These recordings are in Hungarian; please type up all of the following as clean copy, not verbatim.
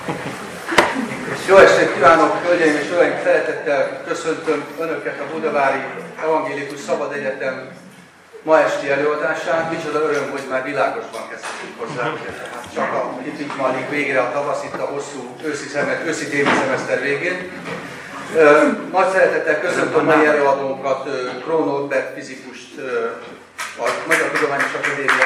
Jó estét kívánok, hölgyeim és uraim! Szeretettel köszöntöm Önöket a Budavári Evangélikus Szabad Egyetem ma esti előadásán. Micsoda öröm, hogy már világosban kezdhetünk hozzá. Hát csak a hitünk ma alig végre a tavasz, itt a hosszú őszi téli szemeszter végén. Nagy szeretettel köszöntöm mai előadónkat, Krohn Norbert fizikust, a Magyar Tudományos Akadémia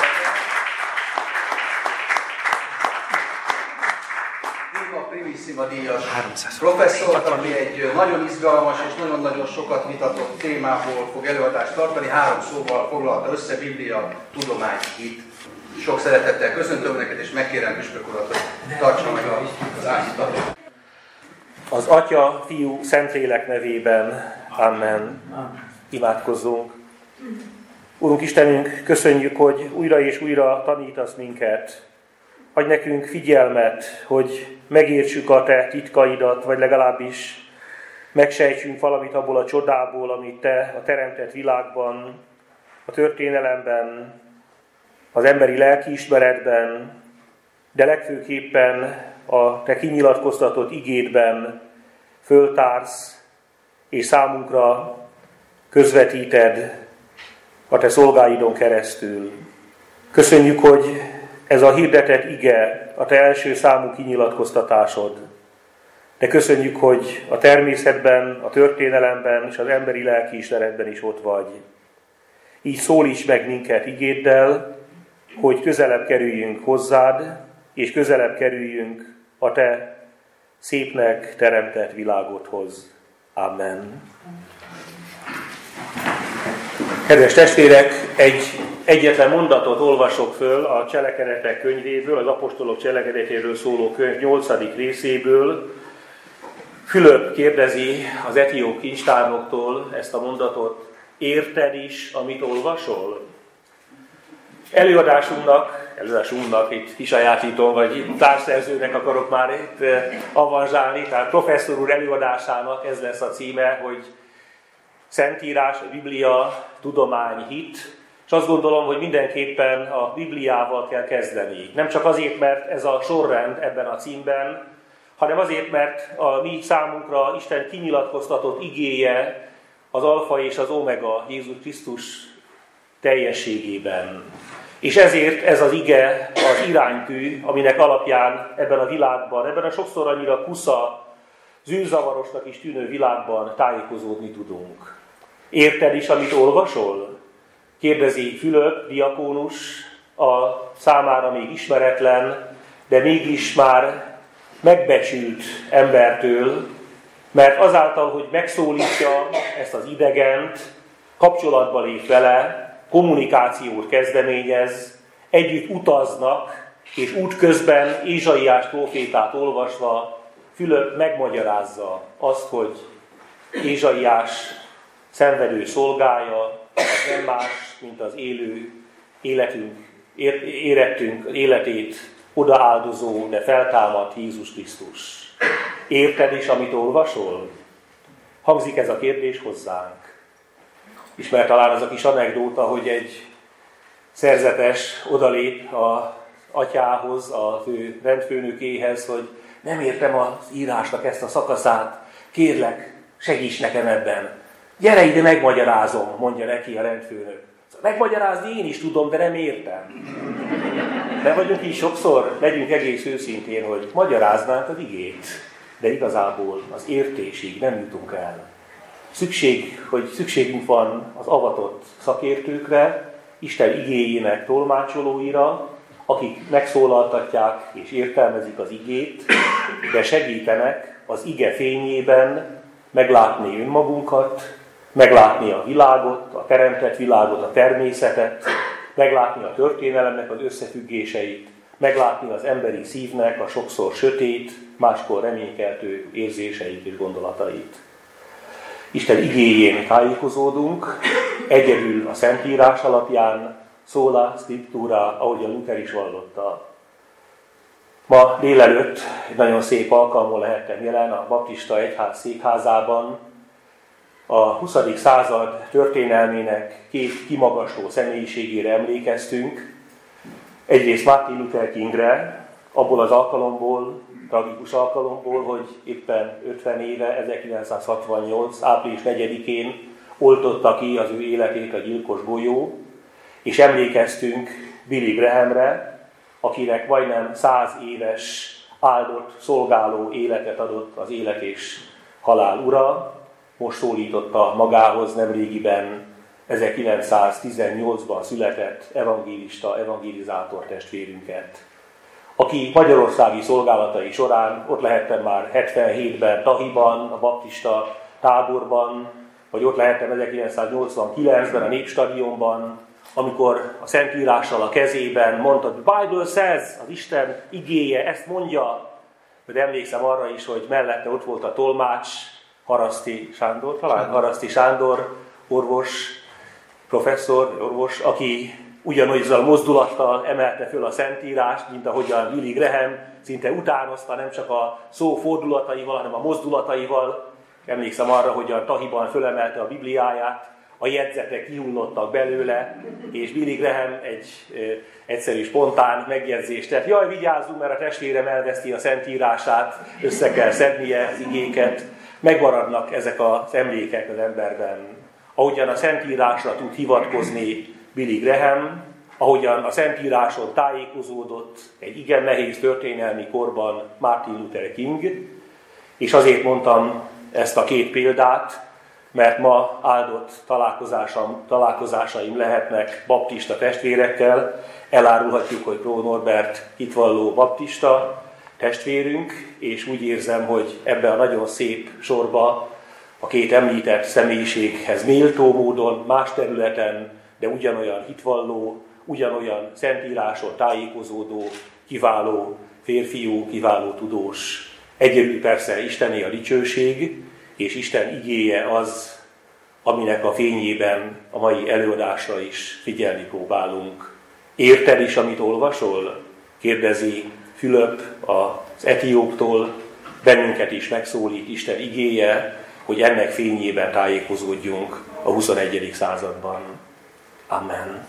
Primissima díjas professzort, aki egy nagyon izgalmas és nagyon-nagyon sokat vitatott témából fog előadást tartani. 3 szóval foglalta össze: Biblia, tudomány, hit. Sok szeretettel köszöntöm neked, és megkérem Püspök urat, hogy tartsa meg az áhítatot. Az Atya, Fiú, Szentlélek nevében. Amen. Imádkozzunk. Urunk Istenünk, köszönjük, hogy újra és újra tanítasz minket. Adj nekünk figyelmet, hogy megértsük a Te titkaidat, vagy legalábbis megsejtsünk valamit abból a csodából, amit Te a teremtett világban, a történelemben, az emberi lelkiismeretben, de legfőképpen a Te kinyilatkoztatott igédben föltársz, és számunkra közvetíted a Te szolgáidon keresztül. Köszönjük, hogy ez a hirdetett ige a Te első számú kinyilatkoztatásod. De köszönjük, hogy a természetben, a történelemben és az emberi lelkiismeretben is ott vagy. Így szólíts meg minket igéddel, hogy közelebb kerüljünk hozzád, és közelebb kerüljünk a Te szépnek teremtett világodhoz. Amen. Kedves testvérek, egyetlen mondatot olvasok föl a Cselekedetek könyvéből, az apostolok cselekedetéről szóló könyv 8. részéből. Fülöp kérdezi az etióp kincstárnoktól ezt a mondatot: érted is, amit olvasol? Előadásunknak itt kisajátítom, vagy társszerzőnek akarok már itt avanzsálni, tehát professzor úr előadásának ez lesz a címe, hogy Szentírás, a Biblia, tudomány, hit. És azt gondolom, hogy mindenképpen a Bibliával kell kezdeni. Nem csak azért, mert ez a sorrend ebben a címben, hanem azért, mert a mi számunkra Isten kinyilatkoztatott igéje az alfa és az omega, Jézus Krisztus teljességében. És ezért ez az ige az iránytű, aminek alapján ebben a világban, ebben a sokszor annyira kusza, zűrzavarosnak is tűnő világban tájékozódni tudunk. Érted is, amit olvasol? Kérdezi Fülöp diakónus, a számára még ismeretlen, de mégis már megbecsült embertől, mert azáltal, hogy megszólítja ezt az idegent, kapcsolatba lép vele, kommunikációt kezdeményez, együtt utaznak, és útközben Ézsaiás prófétát olvasva Fülöp megmagyarázza azt, hogy Ézsaiás szenvedő szolgája az nem más, mint az élő érettünk életét odaáldozó, de feltámadt Jézus Krisztus. Érted is, amit olvasol? Hangzik ez a kérdés hozzánk. Ismer talán az a kis anekdóta, hogy egy szerzetes odalép az atyához, az ő rendfőnökéhez, hogy nem értem az írásnak ezt a szakaszát, kérlek, segíts nekem ebben. Gyere ide, megmagyarázom, mondja neki a rendfőnök. Megmagyarázni én is tudom, de nem értem. De vagyunk így sokszor, legyünk egész őszintén, hogy magyaráznánk az igét, de igazából az értésig nem jutunk el. Szükségünk van az avatott szakértőkre, Isten igéjének tolmácsolóira, akik megszólaltatják és értelmezik az igét, de segítenek az ige fényében meglátni önmagunkat, meglátni a világot, a teremtett világot, a természetet, meglátni a történelemnek az összefüggéseit, meglátni az emberi szívnek a sokszor sötét, máskor reménykeltő érzéseit és gondolatait. Isten igéjén tájékozódunk, egyedül a Szentírás alapján, sola scriptura, ahogy a Luther is vallotta. Ma délelőtt egy nagyon szép alkalmon lehettem jelen a Baptista Egyház székházában. A 20. század történelmének 2 kimagasló személyiségére emlékeztünk. Egyrészt Martin Luther Kingre, abból az alkalomból, tragikus alkalomból, hogy éppen 50 éve, 1968. április 4-én oltotta ki az ő életét a gyilkos golyó, és emlékeztünk Billy Grahamre, akinek majdnem 100 éves áldott, szolgáló életet adott az élet és halál ura. Most szólította magához nemrégiben 1918-ban született evangélista, evangelizátor testvérünket, aki magyarországi szolgálatai során ott lehettem már 77-ben Tahiban, a baptista táborban, vagy ott lehettem 1989-ben a Népstadionban, amikor a Szentírással a kezében mondta, hogy Bible says, az Isten igéje, ezt mondja. De emlékszem arra is, hogy mellette ott volt a tolmács, Haraszti Sándor, orvos, professzor, orvos, aki ugyanúgy mozdulattal emelte föl a Szentírást, mint ahogyan Billy Graham szinte utánozta, nem csak a szó fordulataival, hanem a mozdulataival. Emlékszem arra, hogy a Tahiban fölemelte a Bibliáját, a jegyzetek kihullottak belőle, és Billy Graham egy egyszerű spontán megjegyzést tett. Jaj, vigyázzunk, mert a testvérem elveszti a Szentírását, össze kell szednie az igéket. Megmaradnak ezek az emlékek az emberben. Ahogyan a Szentírásra tud hivatkozni Billy Graham, ahogyan a Szentíráson tájékozódott egy igen nehéz történelmi korban Martin Luther King, és azért mondtam ezt a két példát, mert ma áldott találkozásaim lehetnek baptista testvérekkel. Elárulhatjuk, hogy Kró Norbert hitvalló baptista testvérünk, és úgy érzem, hogy ebben a nagyon szép sorba a két említett személyiséghez méltó módon, más területen, de ugyanolyan hitvalló, ugyanolyan Szentíráson tájékozódó, kiváló férfiú, kiváló tudós. Egyedül persze Istené a dicsőség, és Isten igéje az, aminek a fényében a mai előadásra is figyelni próbálunk. Érted is, amit olvasol? Kérdezi Fülöp az etióptól, bennünket is megszólít Isten igéje, hogy ennek fényében tájékozódjunk a 21. században. Amen.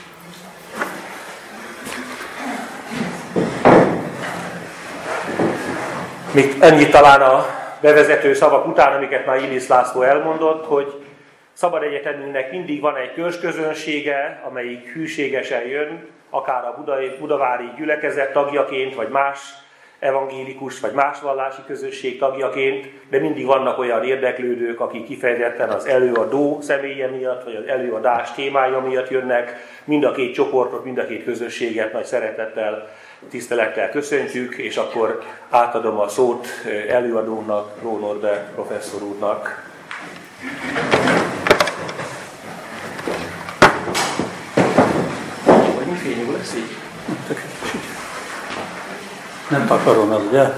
Még ennyit talán a bevezető szavak után, amiket már Illis László elmondott, hogy Szabad Egyetemünknek mindig van egy törzsközönsége, amelyik hűségesen jön, akár a budavári gyülekezet tagjaként, vagy más evangélikus, vagy más vallási közösség tagjaként, de mindig vannak olyan érdeklődők, akik kifejezetten az előadó személye miatt, vagy az előadás témája miatt jönnek. Mind a két csoportot, mind a két közösséget nagy szeretettel, tisztelettel köszöntjük, és akkor átadom a szót előadónak, Kró Norbert professzor úrnak. Vagy mi fényű lesz így? Nem takarom el, ugye?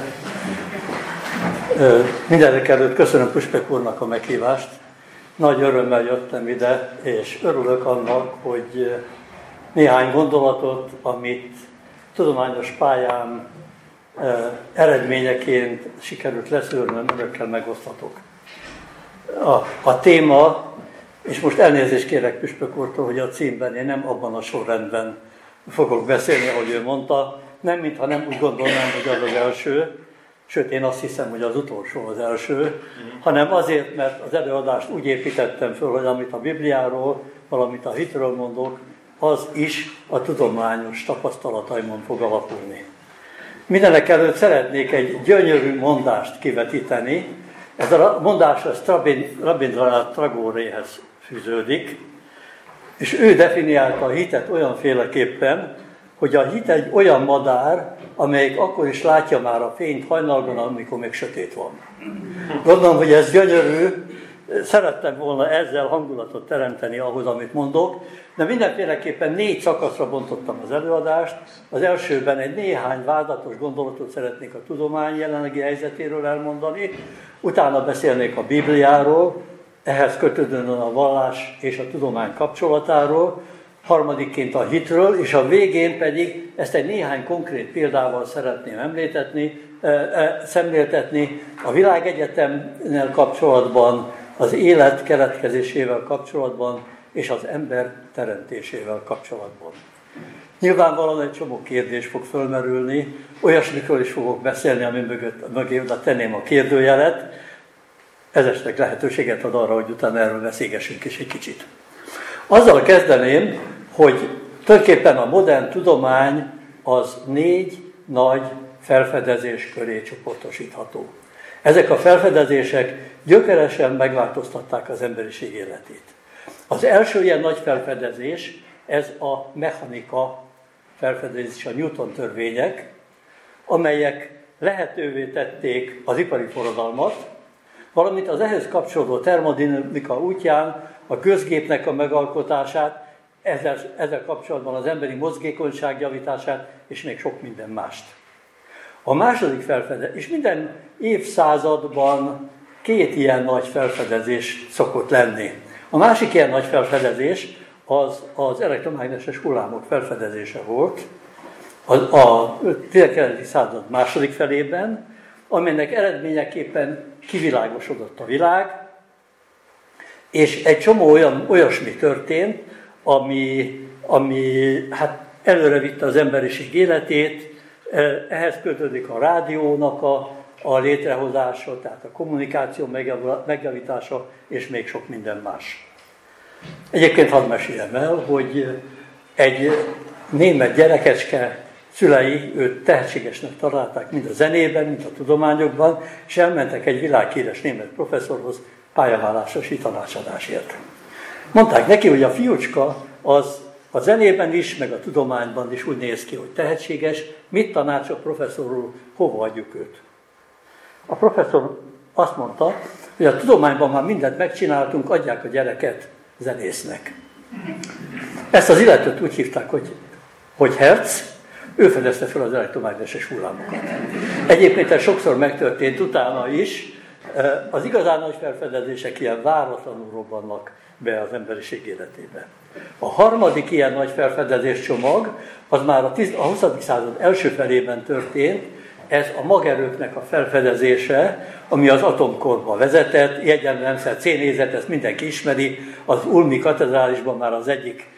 Mindenek előtt köszönöm Puspek úrnak a meghívást. Nagy örömmel jöttem ide, és örülök annak, hogy néhány gondolatot, amit tudományos pályám eredményeként sikerült leszűrnöm, önökkel megosztatok. A téma, és most elnézést kérek Püspök úrtól, hogy a címben én nem abban a sorrendben fogok beszélni, ahogy ő mondta, nem mintha nem úgy gondolnám, hogy az az első, sőt én azt hiszem, hogy az utolsó az első, hanem azért, mert az előadást úgy építettem föl, hogy amit a Bibliáról, valamit a hitről mondok, az is a tudományos tapasztalataimon fog alapulni. Mindenek előtt szeretnék egy gyönyörű mondást kivetíteni. Ez a mondás Rabindranath Tagoréhez fűződik, és ő definiálta a hitet olyanféleképpen, hogy a hit egy olyan madár, amelyik akkor is látja már a fényt hajnalban, amikor még sötét van. Gondolom, hogy ez gyönyörű, szerettem volna ezzel hangulatot teremteni ahhoz, amit mondok, de mindenféleképpen 4 szakaszra bontottam az előadást. Az elsőben egy néhány vádatos gondolatot szeretnék a tudomány jelenlegi helyzetéről elmondani, utána beszélnék a Bibliáról, ehhez kötődően a vallás és a tudomány kapcsolatáról, harmadikként a hitről, és a végén pedig ezt egy néhány konkrét példával szeretném szemléltetni a világegyetemmel kapcsolatban, az élet keletkezésével kapcsolatban, és az ember teremtésével kapcsolatban. Nyilvánvalóan egy csomó kérdés fog fölmerülni, olyasmikről is fogok beszélni, ami mögé oda tenném a kérdőjelet. Ez esetleg lehetőséget ad arra, hogy utána erről beszélgessünk is egy kicsit. Azzal kezdeném, hogy tulajdonképpen a modern tudomány az 4 nagy felfedezés köré csoportosítható. Ezek a felfedezések gyökeresen megváltoztatták az emberiség életét. Az első ilyen nagy felfedezés, ez a mechanika felfedezés, a Newton törvények, amelyek lehetővé tették az ipari forradalmat, valamint az ehhez kapcsolódó termodinamika útján a közgépnek a megalkotását, ezzel kapcsolatban az emberi mozgékonyság javítását, és még sok minden mást. A második felfedezés, és minden évszázadban 2 ilyen nagy felfedezés szokott lenni. A másik ilyen nagy felfedezés az elektromágneses hullámok felfedezése volt a 19. század második felében, amelynek eredményeképpen kivilágosodott a világ, és egy csomó olyasmi történt, ami hát előre vitte az emberiség életét. Ehhez kötődik a rádiónak a létrehozása, tehát a kommunikáció megjavítása, és még sok minden más. Egyébként hadd meséljem el, hogy egy német gyerekecske szülei őt tehetségesnek találták mind a zenében, mind a tudományokban, és elmentek egy világhíres német professzorhoz pályaválasztási tanácsadásért. Mondták neki, hogy a fiúcska az a zenében is, meg a tudományban is úgy néz ki, hogy tehetséges, mit tanácsol professzorul, hova adjuk őt. A professzor azt mondta, hogy a tudományban már mindent megcsináltunk, adják a gyereket zenésznek. Ezt az illetőt úgy hívták, hogy Hertz, ő fedezte fel az elektromágneses hullámokat. Egyébként ez sokszor megtörtént utána is, az igazán nagy felfedezések ilyen váratlanul robbannak be az emberiség életébe. A harmadik ilyen nagy felfedezés csomag, az már a 20. század első felében történt, ez a magerőknek a felfedezése, ami az atomkorba vezetett, egyenrendszer, C-nézet, ezt mindenki ismeri, az Ulmi katedrálisban már az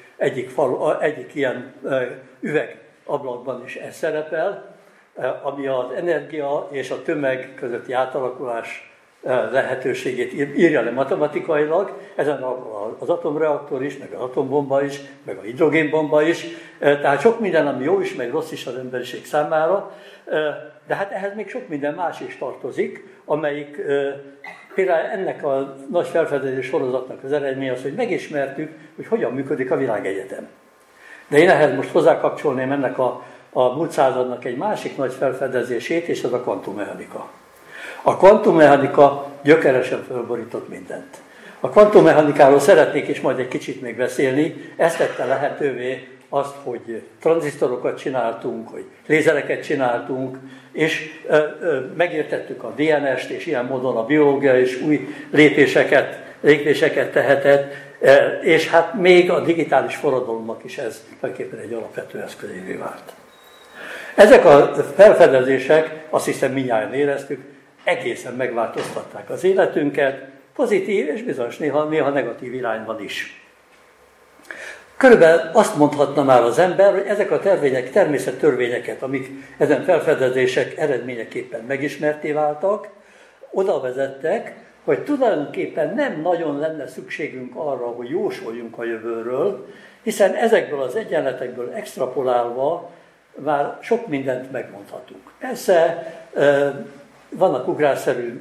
egyik ilyen üvegablakban is ez szerepel, ami az energia és a tömeg közötti átalakulás lehetőségét írja le matematikailag, ezen az atomreaktor is, meg az atombomba is, meg a hidrogénbomba is, tehát sok minden, ami jó is, meg rossz is az emberiség számára, de hát ehhez még sok minden más is tartozik, amelyik például ennek a nagy felfedezés sorozatnak az eredménye az, hogy megismertük, hogy hogyan működik a világegyetem. De én ehhez most hozzákapcsolném ennek a múlt századnak egy másik nagy felfedezését, és az a kvantummechanika. A kvantummechanika gyökeresen fölborított mindent. A kvantummechanikáról szeretnék is majd egy kicsit még beszélni, ezt tette lehetővé azt, hogy tranzisztorokat csináltunk, hogy lézereket csináltunk, és megértettük a DNS-t, és ilyen módon a biológia is új lépéseket tehetett, és hát még a digitális forradalomnak is ez tulajdonképpen egy alapvető eszközévé vált. Ezek a felfedezések, azt hiszem mindjárt éreztük, egészen megváltoztatták az életünket, pozitív és bizonyos néha negatív irányban is. Körülbelül azt mondhatna már az ember, hogy ezek a természettörvényeket, amik ezen felfedezések eredményeképpen megismerté váltak, oda vezettek, hogy tulajdonképpen nem nagyon lenne szükségünk arra, hogy jósoljunk a jövőről, hiszen ezekből az egyenletekből extrapolálva már sok mindent megmondhatunk. Persze vannak ugrásszerű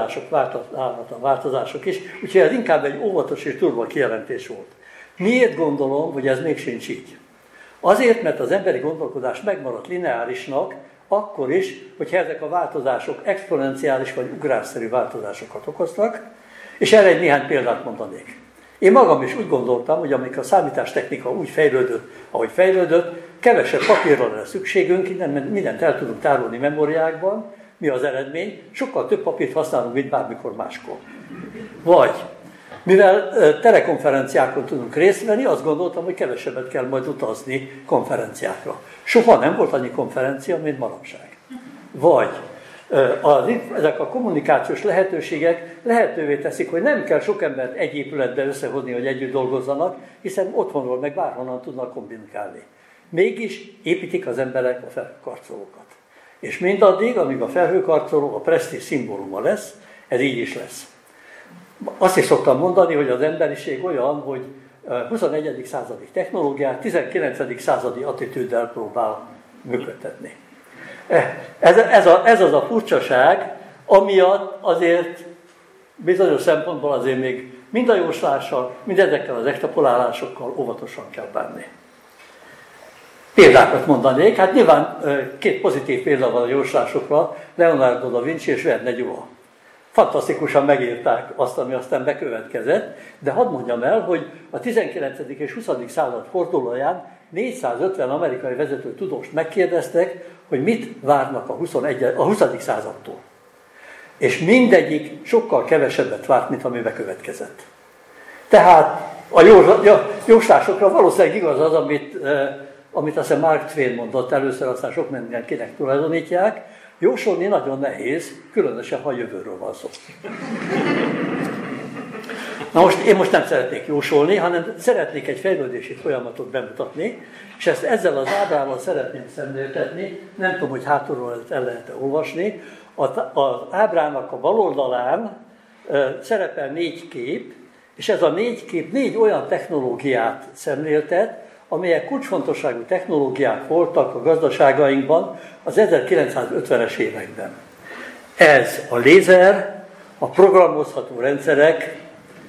változások is, úgyhogy ez inkább egy óvatos és durva kijelentés volt. Miért gondolom, hogy ez még sincs így? Azért, mert az emberi gondolkodás megmaradt lineárisnak, akkor is, hogyha ezek a változások exponenciális vagy ugrásszerű változásokat okoztak, és erre egy néhány példát mondanék. Én magam is úgy gondoltam, hogy amikor a számítástechnika úgy fejlődött, ahogy fejlődött, kevesebb papírra lesz szükségünk, mindent el tudunk tárolni memóriákban. Mi az eredmény? Sokkal több papírt használunk, mint bármikor máskor. Vagy, mivel telekonferenciákon tudunk részt venni, azt gondoltam, hogy kevesebbet kell majd utazni konferenciákra. Soha nem volt annyi konferencia, mint manapság. Vagy, ezek a kommunikációs lehetőségek lehetővé teszik, hogy nem kell sok embert egy épületbe összehozni, hogy együtt dolgozzanak, hiszen otthonról meg bárhonnan tudnak kommunikálni. Mégis építik az emberek a felhőkarcolókat. És mindaddig, amíg a felhőkarcoló a presztízs szimbóluma lesz, ez így is lesz. Azt is szoktam mondani, hogy az emberiség olyan, hogy 21. századi technológiát 19. századi attitűddel próbál működtetni. Ez az a furcsaság, amiatt azért bizonyos szempontból azért még mind a jóslással, mind ezekkel az extrapolálásokkal óvatosan kell bánni. Példákat mondanék, hát nyilván két pozitív példa van a jóslásokra, Leonardo da Vinci és Verne Gyula. Fantasztikusan megírták azt, ami aztán bekövetkezett, de hadd mondjam el, hogy a 19. és 20. század fordulóján 450 amerikai vezető tudóst megkérdeztek, hogy mit várnak a 20. századtól. És mindegyik sokkal kevesebbet várt, mint ami bekövetkezett. Tehát a jóslásokra valószínűleg igaz az, amit azt hiszem Mark Twain mondott először, aztán sok mindenkinek tulajdonítják, jósolni nagyon nehéz, különösen, ha a jövőről van szó. Na most én nem szeretnék jósolni, hanem szeretnék egy fejlődési folyamatot bemutatni, és ezt ezzel az ábrával szeretném szemléltetni, nem tudom, hogy hátulról el lehet-e olvasni. Az ábrának a bal oldalán szerepel 4 kép, és ez a 4 kép 4 olyan technológiát szemléltet, amelyek kulcsfontosságú technológiák voltak a gazdaságainkban az 1950-es években. Ez a lézer, a programozható rendszerek,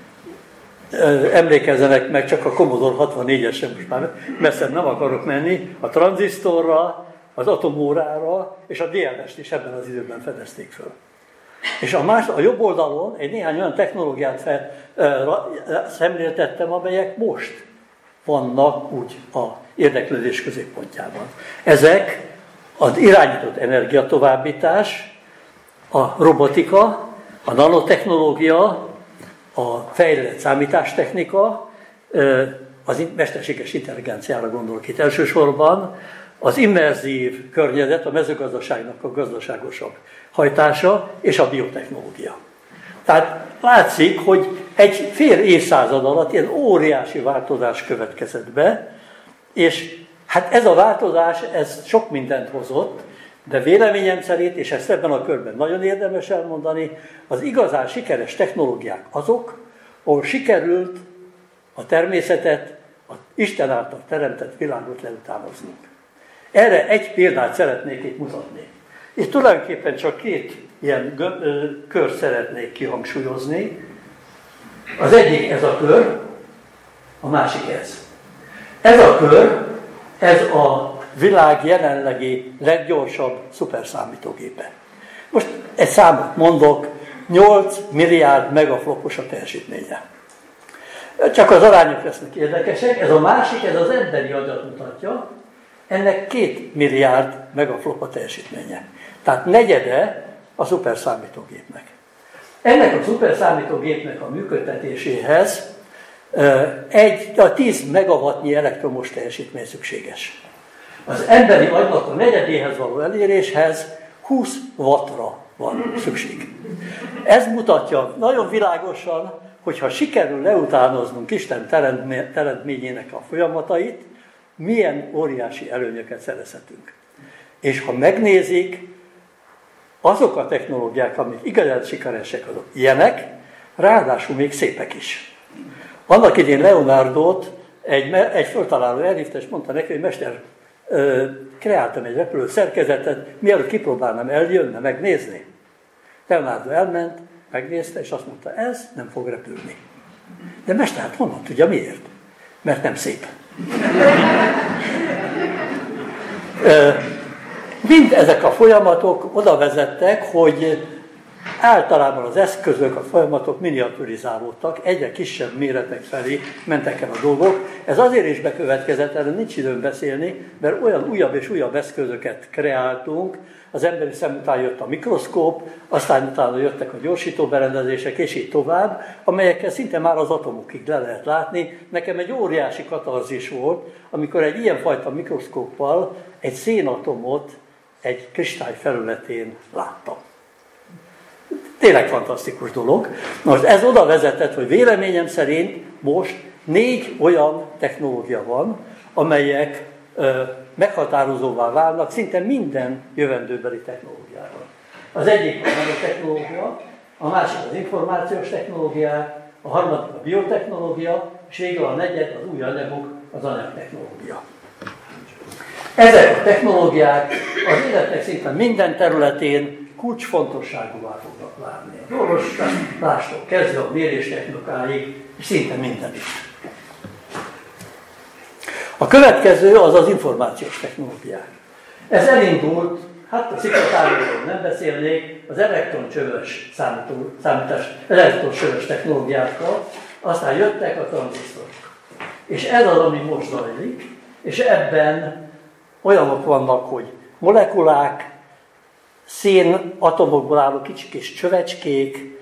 emlékezzenek meg csak a Commodore 64-esre, most már messze nem akarok menni, a tranzisztorra, az atomórára és a DNS-t is ebben az időben fedezték föl. És a jobb oldalon egy néhány olyan technológiát szemléltettem, amelyek most vannak úgy a érdeklődés középpontjában. Ezek az irányított energiatovábbítás, a robotika, a nanotechnológia, a fejlett számítástechnika, az mesterséges intelligenciára gondolok itt elsősorban, az immerzív környezet, a mezőgazdaságnak a gazdaságosabb hajtása és a biotechnológia. Tehát látszik, hogy egy fél évszázad alatt ilyen óriási változás következett be, és hát ez a változás, ez sok mindent hozott, de véleményem szerint, és ezt ebben a körben nagyon érdemes elmondani, az igazán sikeres technológiák azok, ahol sikerült a természetet, az Isten által teremtett világot leutánoznunk. Erre egy példát szeretnék itt mutatni. Itt tulajdonképpen csak 2 ilyen kör szeretnék kihangsúlyozni. Az egyik ez a kör, a másik ez. Ez a kör, ez a világ jelenlegi leggyorsabb szuperszámítógépe. Most egy számot mondok, 8 milliárd megaflopos a teljesítménye. Csak az arányok lesznek érdekesek, ez a másik, ez az emberi agyat mutatja, ennek 2 milliárd megaflop a teljesítménye. Tehát negyede a szuperszámítógépnek. Ennek a szuperszámítógépnek a működtetéséhez 10 megawattnyi elektromos teljesítmény szükséges. Az emberi agynak a negyedéhez való eléréshez 20 wattra van szükség. Ez mutatja nagyon világosan, hogyha sikerül leutánoznunk Isten teremtményének a folyamatait, milyen óriási előnyöket szerezhetünk. És ha megnézik, azok a technológiák, amik igazán sikeresek, azok ilyenek, ráadásul még szépek is. Annak idén Leonardót egy föltaláló elhívta, és mondta neki, hogy mester, kreáltam egy repülő szerkezetet, mielőtt kipróbálnám, eljönne megnézni. Leonardo elment, megnézte, és azt mondta, ez nem fog repülni. De mester, hát honnan tudja miért? Mert nem szép. Mind ezek a folyamatok oda vezettek, hogy általában az eszközök, a folyamatok miniaturizálódtak, egyre kisebb méretek felé mentek el a dolgok. Ez azért is bekövetkezett, erről nincs időm beszélni, mert olyan újabb és újabb eszközöket kreáltunk, az emberi szem után jött a mikroszkóp, aztán utána jöttek a gyorsítóberendezések, és így tovább, amelyekkel szinte már az atomokig le lehet látni. Nekem egy óriási katarzis volt, amikor egy ilyenfajta mikroszkóppal egy szénatomot egy kristály felületén láttam. Tényleg fantasztikus dolog. Most ez oda vezetett, hogy véleményem szerint most 4 olyan technológia van, amelyek meghatározóvá válnak szinte minden jövendőbeli technológiában. Az egyik a nanotechnológia, a másik az információs technológiák, a harmadik a biotechnológia, és végül a negyed az új anyagok, az anyagtechnológia. Ezek a technológiák az életnek szinte minden területén kulcsfontosságúvá fognak válni. Az orvoslástól kezdve a méréstechnikáig, és szinte minden is. A következő az az információs technológiák. Ez elindult, hát a sziklatárgyról nem beszélnék, az elektroncsövös számítás, elektroncsövös technológiákkal, aztán jöttek a tranzisztorok. És ez az, ami most zajlik, és ebben olyanok vannak, hogy molekulák, szénatomokból álló kicsi kis csövecskék,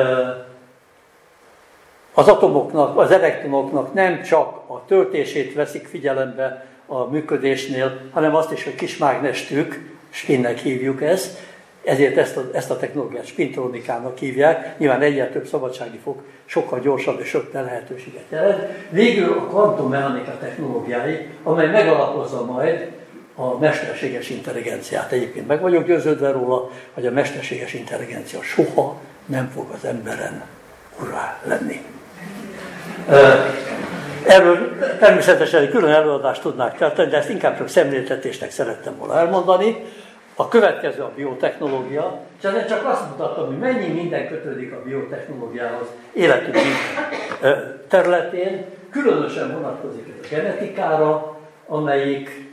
az atomoknak, az elektronoknak nem csak a töltését veszik figyelembe a működésnél, hanem azt is, hogy kis mágnestük, spinnek hívjuk ezt, ezért ezt a technológiát spintronikának hívják, nyilván egyre több szabadsági fok sokkal gyorsabb és több lehetőséget jelent. Végül a kvantummechanika technológiái, amely megalapozza majd a mesterséges intelligenciát. Egyébként meg vagyok győződve róla, hogy a mesterséges intelligencia soha nem fog az emberen urá lenni. Erről természetesen egy külön előadást tudnák tartani, de ezt inkább csak szemléltetésnek szerettem volna elmondani. A következő a biotechnológia, és ezzel csak azt mutattam, hogy mennyi minden kötődik a biotechnológiához életünk minden területén. Különösen vonatkozik ez a genetikára, amelyik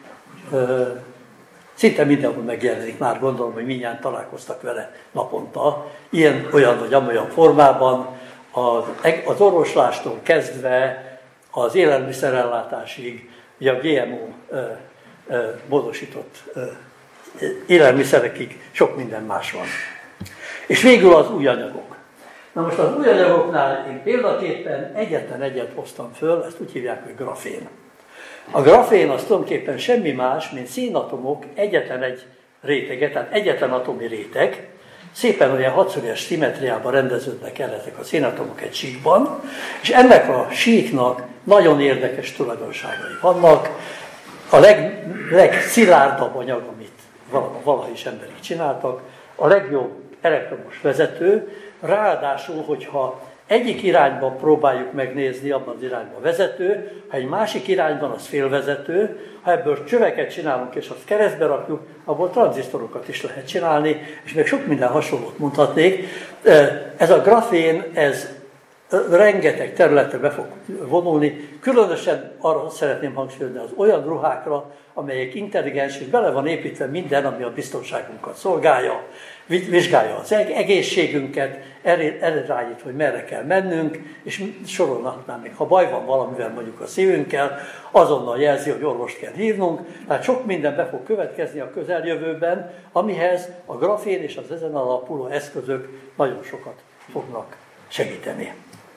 szinte mindenhol megjelenik, már gondolom, hogy mindjárt találkoztak vele naponta, ilyen, olyan vagy amolyan formában, az orvoslástól kezdve az élelmiszerellátásig, ugye a GMO módosított élelmiszerekig sok minden más van. És végül az új anyagok. Na most az új anyagoknál én példaképpen egyetlen egyet hoztam föl, ezt úgy hívják, hogy grafén. A grafén az tulajdonképpen semmi más, mint szénatomok egyetlen egy rétege, tehát egyetlen atomi réteg, szépen olyan hatszöges szimmetriában rendeződnek el ezek a szénatomok egy síkban, és ennek a síknak nagyon érdekes tulajdonságai vannak. A legszilárdabb anyag, amit valaha is emberek csináltak, a legjobb elektromos vezető, ráadásul, hogyha egyik irányban próbáljuk megnézni, abban az irányban vezető, ha egy másik irányban az félvezető, ha ebből csöveket csinálunk és azt keresztbe rakjuk, abból tranzisztorokat is lehet csinálni, és még sok minden hasonlót mondhatnék. Ez a grafén, ez rengeteg területre be fog vonulni, különösen arra szeretném hangsúlyozni az olyan ruhákra, amelyek intelligens, és bele van építve minden, ami a biztonságunkat szolgálja, vizsgálja az egészségünket, erre rájít, hogy merre kell mennünk, és sorolhatnám még, ha baj van valamivel, mondjuk a szívünkkel, azonnal jelzi, hogy orvost kell hívnunk, tehát sok minden be fog következni a közeljövőben, amihez a grafén és az ezen alapuló eszközök nagyon sokat fognak segíteni.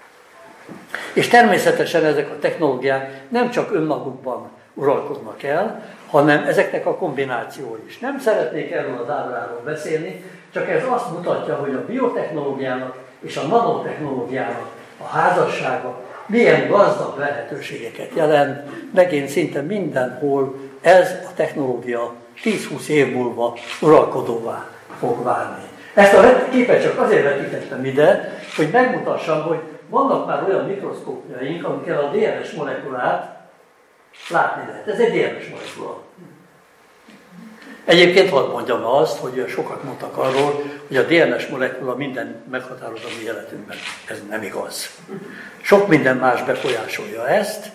És természetesen ezek a technológiák nem csak önmagukban uralkodnak el, hanem ezeknek a kombinációi is. Nem szeretnék erről az ábráról beszélni, csak ez azt mutatja, hogy a biotechnológiának és a nanotechnológiának a házassága milyen gazdag lehetőségeket jelent, megint szinte mindenhol ez a technológia 10-20 év múlva uralkodóvá fog válni. Ezt a képet csak azért vetítettem ide, hogy megmutassam, hogy vannak már olyan mikroszkópjaink, amikkel a DNS molekulát látni lehet. Ez egy DNS molekula. Egyébként hadd mondjam azt, hogy sokat mondtak arról, hogy a DNS molekula minden meghatározó a mi életünkben. Ez nem igaz. Sok minden más befolyásolja ezt.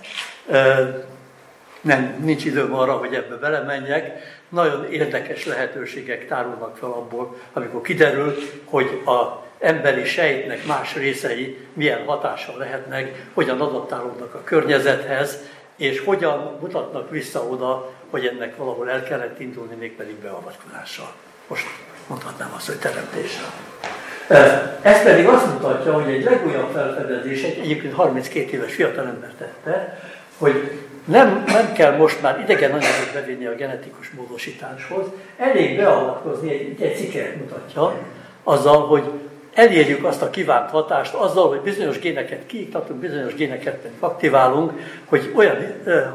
Nincs időm arra, hogy ebbe belemenjek. Nagyon érdekes lehetőségek tárulnak fel abból, amikor kiderül, hogy az emberi sejtnek más részei milyen hatással lehetnek, hogyan adaptálódnak a környezethez, és hogyan mutatnak vissza oda, hogy ennek valahol el kellett indulni, mégpedig beavatkozással. Most mondhatnám azt, hogy teremtéssel. Ez pedig azt mutatja, hogy egy legújabb felfedezés, egyébként 32 éves fiatalember tette, hogy nem kell most már idegen anyagot bevinni a genetikus módosításhoz, elég beavatkozni, egy cikkeret mutatja, azzal, hogy elérjük azt a kívánt hatást, azzal, hogy bizonyos géneket kiiktatunk, bizonyos géneket aktiválunk, hogy olyan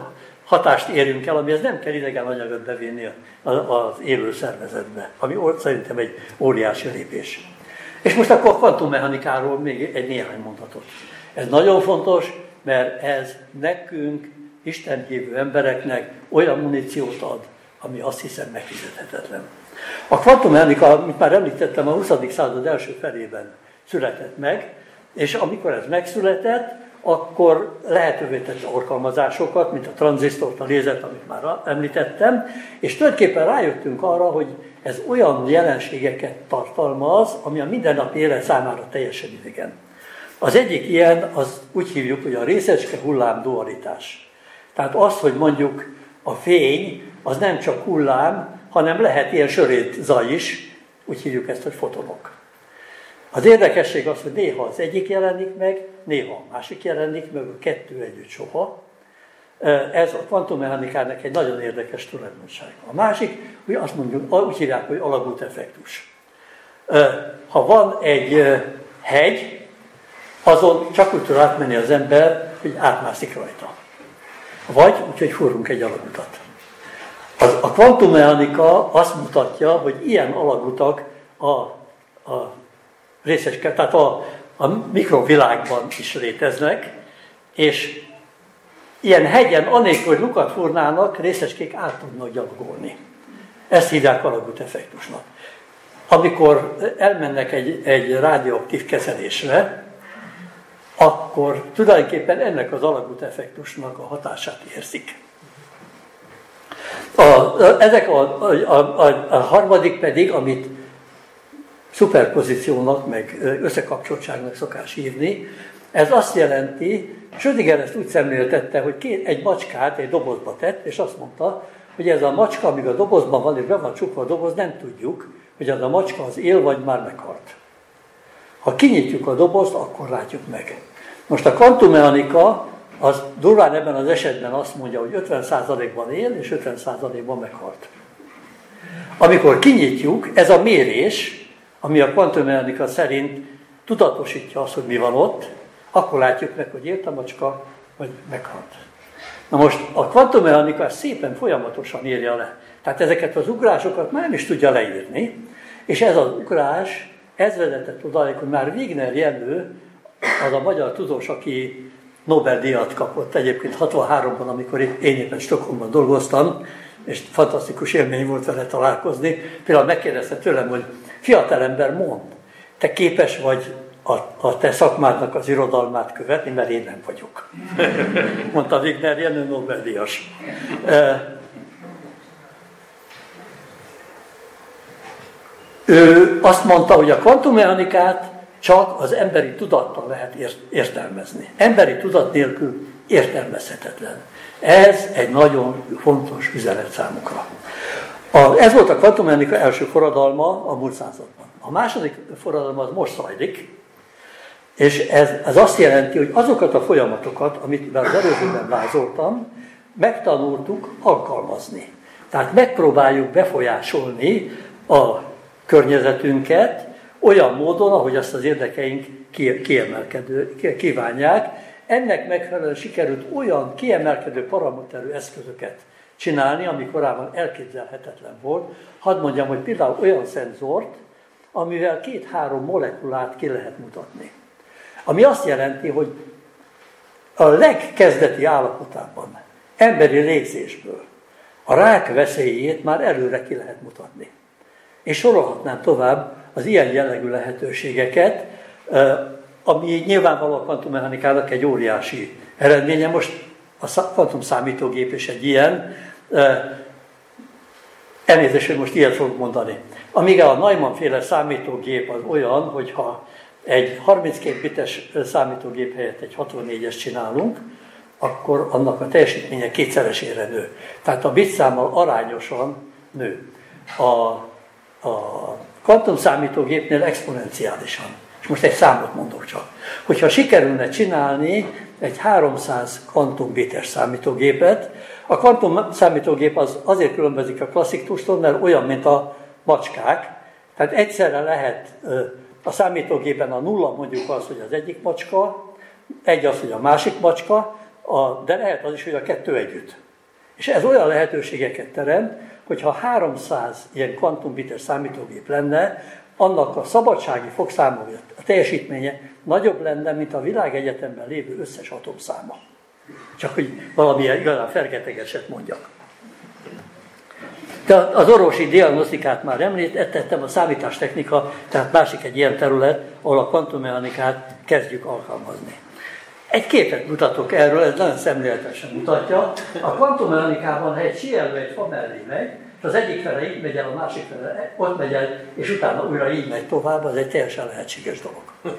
hatást érünk el, amihez nem kell idegen anyagot bevinni az élő szervezetbe, ami szerintem egy óriási lépés. És most akkor a kvantummechanikáról még egy néhány mondatot. Ez nagyon fontos, mert ez nekünk, Isten hívő embereknek olyan muníciót ad, ami azt hiszem megfizethetetlen. A kvantummechanika, amit már említettem, a 20. század első felében született meg, és amikor ez megszületett, akkor lehetővé tett alkalmazásokat, mint a tranzisztort, a lézert, amit már említettem, és tulajdonképpen rájöttünk arra, hogy ez olyan jelenségeket tartalmaz, ami a mindennapi élet számára teljesen idegen. Az egyik ilyen, az úgy hívjuk, hogy a részecske hullám dualitás. Tehát az, hogy mondjuk a fény, az nem csak hullám, hanem lehet ilyen sötét zaj is, úgy hívjuk ezt, hogy fotonok. Az érdekesség az, hogy néha az egyik jelenik meg, néha a másik jelenik meg, a kettő együtt soha. Ez a kvantummechanikának egy nagyon érdekes tulajdonság. A másik, hogy azt mondjuk, úgy hívják, hogy alagút-effektus. Ha van egy hegy, azon csak úgy tud átmenni az ember, hogy átmászik rajta. Vagy úgyhogy fúrunk egy alagutat. A kvantummechanika azt mutatja, hogy ilyen alagutak a részecske, tehát a mikrovilágban is léteznek, és ilyen hegyen, anélkül, hogy lukat fúrnának, részecskék át tudnak gyalogolni. Ezt hívják alagút-effektusnak. Amikor elmennek egy radioaktív kezelésre, akkor tulajdonképpen ennek az alagút-effektusnak a hatását érzik. A harmadik pedig, amit szuperpozíciónak, meg összekapcsoltságnak szokás hívni, ez azt jelenti, Schrödinger ezt úgy szemléltette, hogy egy macskát egy dobozba tett, és azt mondta, hogy ez a macska, amíg a dobozban van, és be van csukva a doboz, nem tudjuk, hogy az a macska az él, vagy már meghalt. Ha kinyitjuk a dobozt, akkor látjuk meg. Most a kvantummechanika az durván ebben az esetben azt mondja, hogy 50%-ban él, és 50%-ban meghalt. Amikor kinyitjuk, ez a mérés, ami a kvantummechanika szerint tudatosítja azt, hogy mi van ott, akkor látjuk meg, hogy élt a macska, vagy meghalt. Na most a kvantummechanika szépen folyamatosan írja le. Tehát ezeket az ugrásokat már nem is tudja leírni, és ez az ugrás, ez vezetett odáig, hogy már Wigner Jenő, az a magyar tudós, aki Nobel-díjat kapott egyébként 63-ban, amikor én éppen Stockholmban dolgoztam, és fantasztikus élmény volt vele találkozni. Például megkérdezte tőlem, hogy fiatalember, mondd, te képes vagy a te szakmádnak az irodalmát követni, mert én nem vagyok. Mondta Wigner Jenő, Nobel-díjas. Ő azt mondta, hogy a kvantummechanikát csak az emberi tudattal lehet értelmezni. Emberi tudat nélkül értelmezhetetlen. Ez egy nagyon fontos üzenet számukra. Ez volt a kvantummechanika első forradalma a múlt században. A második forradalma az most zajlik, és ez azt jelenti, hogy azokat a folyamatokat, amit az előzőben vázoltam, megtanultuk alkalmazni. Tehát megpróbáljuk befolyásolni a környezetünket olyan módon, ahogy azt az érdekeink kívánják. Ennek megfelelően sikerült olyan kiemelkedő paraméterű eszközöket csinálni, ami korábban elképzelhetetlen volt. Hadd mondjam, hogy például olyan szenzort, amivel 2-3 molekulát ki lehet mutatni. Ami azt jelenti, hogy a legkezdeti állapotában, emberi légzésből a rák veszélyét már előre ki lehet mutatni. És sorolhatnám tovább az ilyen jellegű lehetőségeket, ami nyilvánvalóan a kvantummechanikának egy óriási eredménye. Most a kvantumszámítógép is egy ilyen. Elnézést, hogy most ilyet fogok mondani. Amíg a Neumann-féle számítógép az olyan, hogyha egy 32 bites számítógép helyett egy 64-es csinálunk, akkor annak a teljesítménye kétszeresére nő. Tehát a bitszámmal arányosan nő. A kvantumszámítógépnél exponenciálisan. És most egy számot mondok csak. Hogyha sikerülne csinálni egy 300 kvantumbites számítógépet, a kvantumszámítógép az azért különbözik a klasszikustól, mert olyan, mint a macskák. Tehát egyszerre lehet a számítógépen a nulla mondjuk az, hogy az egyik macska, egy az, hogy a másik macska, de lehet az is, hogy a kettő együtt. És ez olyan lehetőségeket teremt, hogyha 300 ilyen kvantumbites számítógép lenne, annak a szabadsági fogszáma, a teljesítménye nagyobb lenne, mint a világegyetemben lévő összes atomszáma. Csak hogy valamilyen igazán fergetegeset mondjak. De az orvosi diagnosztikát már említettem, a számítástechnika, tehát másik egy ilyen terület, ahol a kvantummechanikát kezdjük alkalmazni. Egy képet mutatok erről, ez nagyon szemléletesen mutatja. A kvantummechanikában, ha egy síelő egy fa mellé megy, és az egyik fele így megy el, a másik fele ott megy el, és utána újra így megy tovább, az egy teljesen lehetséges dolog.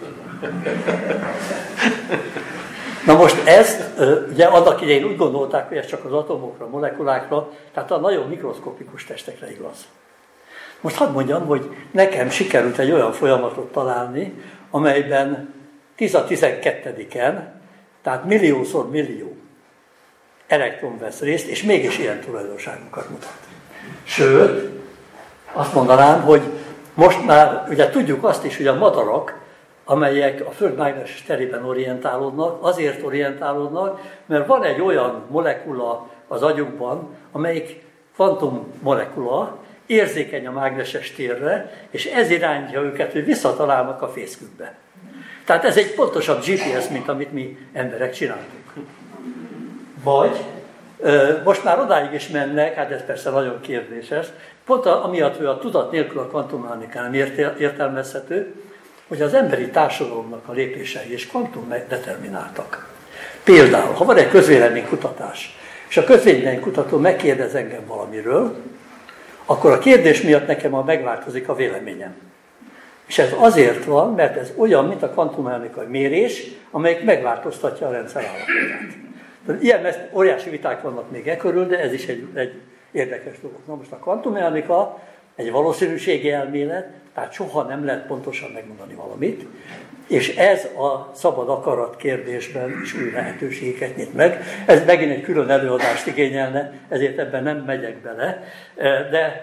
Na most ezt, ugye annak idején úgy gondolták, hogy ez csak az atomokra, molekulákra, tehát a nagyon mikroszkopikus testekre igaz. Most hadd mondjam, hogy nekem sikerült egy olyan folyamatot találni, amelyben 10-12-en, tehát milliószor millió elektron vesz részt, és mégis ilyen tulajdonságokat mutat. Sőt, azt mondanám, hogy most már ugye tudjuk azt is, hogy a madarak, amelyek a Föld mágneses terében orientálódnak, azért orientálódnak, mert van egy olyan molekula az agyukban, amelyik kvantummolekula, érzékeny a mágneses térre, és ez irányítja őket, hogy visszatalálnak a fészkükbe. Tehát ez egy pontosabb GPS, mint amit mi emberek csináltunk. Vagy most már odáig is mennek, hát ez persze nagyon kérdéses, pont amiatt, hogy a tudat nélkül a kvantummechanikán értelmezhető, hogy az emberi társadalomnak a lépései és kvantum determináltak. Például, ha van egy közvéleménykutatás, és a közvéleménykutató megkérdez engem valamiről, akkor a kérdés miatt nekem megváltozik a véleményem. És ez azért van, mert ez olyan, mint a kvantummechanikai mérés, amelyik megváltoztatja a rendszer állapotát. Ilyen óriási viták vannak még e körül, de ez is egy érdekes dolog. Na most a kvantummechanika egy valószínűségi elmélet, tehát soha nem lehet pontosan megmondani valamit, és ez a szabad akarat kérdésben is új lehetőségeket nyit meg. Ez megint egy külön előadást igényelne, ezért ebben nem megyek bele, de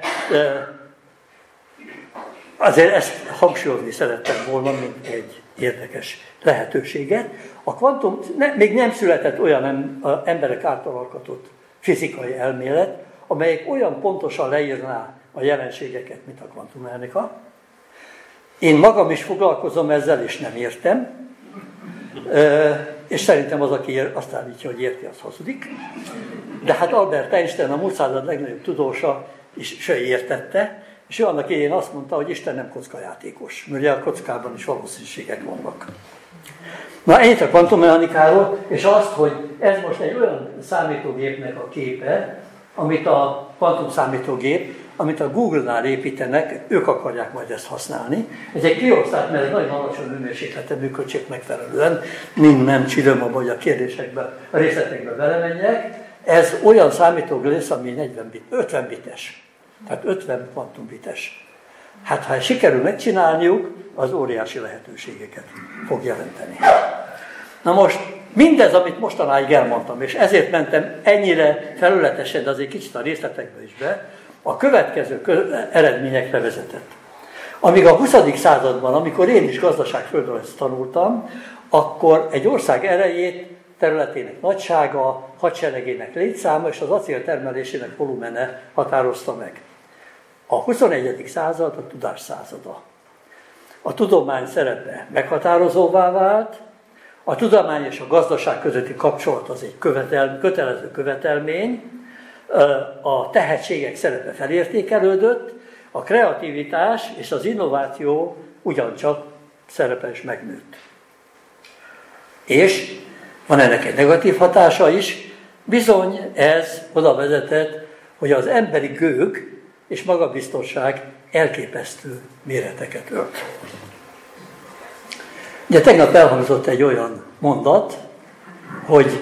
azért ezt hangsúlyozni szerettem volna, mint egy érdekes lehetőséget. A kvantum még nem született olyan emberek által alkotott fizikai elmélet, amelyik olyan pontosan leírná a jelenségeket, mint a kvantummechanika. Én magam is foglalkozom ezzel, és nem értem. És szerintem az, aki azt állítja, hogy érti, az hazudik. De hát Albert Einstein, a múlt század legnagyobb tudósa is se értette, és ő annak idején azt mondta, hogy Isten nem kockajátékos, mert ugye a kockában is valószínűségek vannak. Na, ennyit a kvantummechanikáról, és azt, hogy ez most egy olyan számítógépnek a képe, amit a kvantumszámítógép, amit a Google-nál építenek, ők akarják majd ezt használni. Ez egy kriósztát, mert ez nagyon alacsony hőmérsékleten működsék megfelelően, nem csiröm abba, hogy a kérdésekbe, a részletekbe belemenjek. Ez olyan számítógép lesz, ami 50 bites. Tehát 50 kvantumbites. Hát ha sikerül megcsinálniuk, az óriási lehetőségeket fog jelenteni. Na most mindez, amit mostanáig elmondtam, és ezért mentem ennyire felületesen, de azért kicsit a részletekbe is be, a következő eredményekre vezetett. Amíg a 20. században, amikor én is gazdaságföldrajzt tanultam, akkor egy ország erejét, területének nagysága, hadseregének létszáma és az acél termelésének volumene határozta meg. A 21. század a tudás százada. A tudomány szerepe meghatározóvá vált, a tudomány és a gazdaság közötti kapcsolat az egy kötelező követelmény, a tehetségek szerepe felértékelődött, a kreativitás és az innováció ugyancsak szerepe is megnőtt. És van ennek egy negatív hatása is, bizony ez oda vezetett, hogy az emberi gőg és magabiztosság elképesztő méreteket ölt. Ugye tegnap elhangzott egy olyan mondat, hogy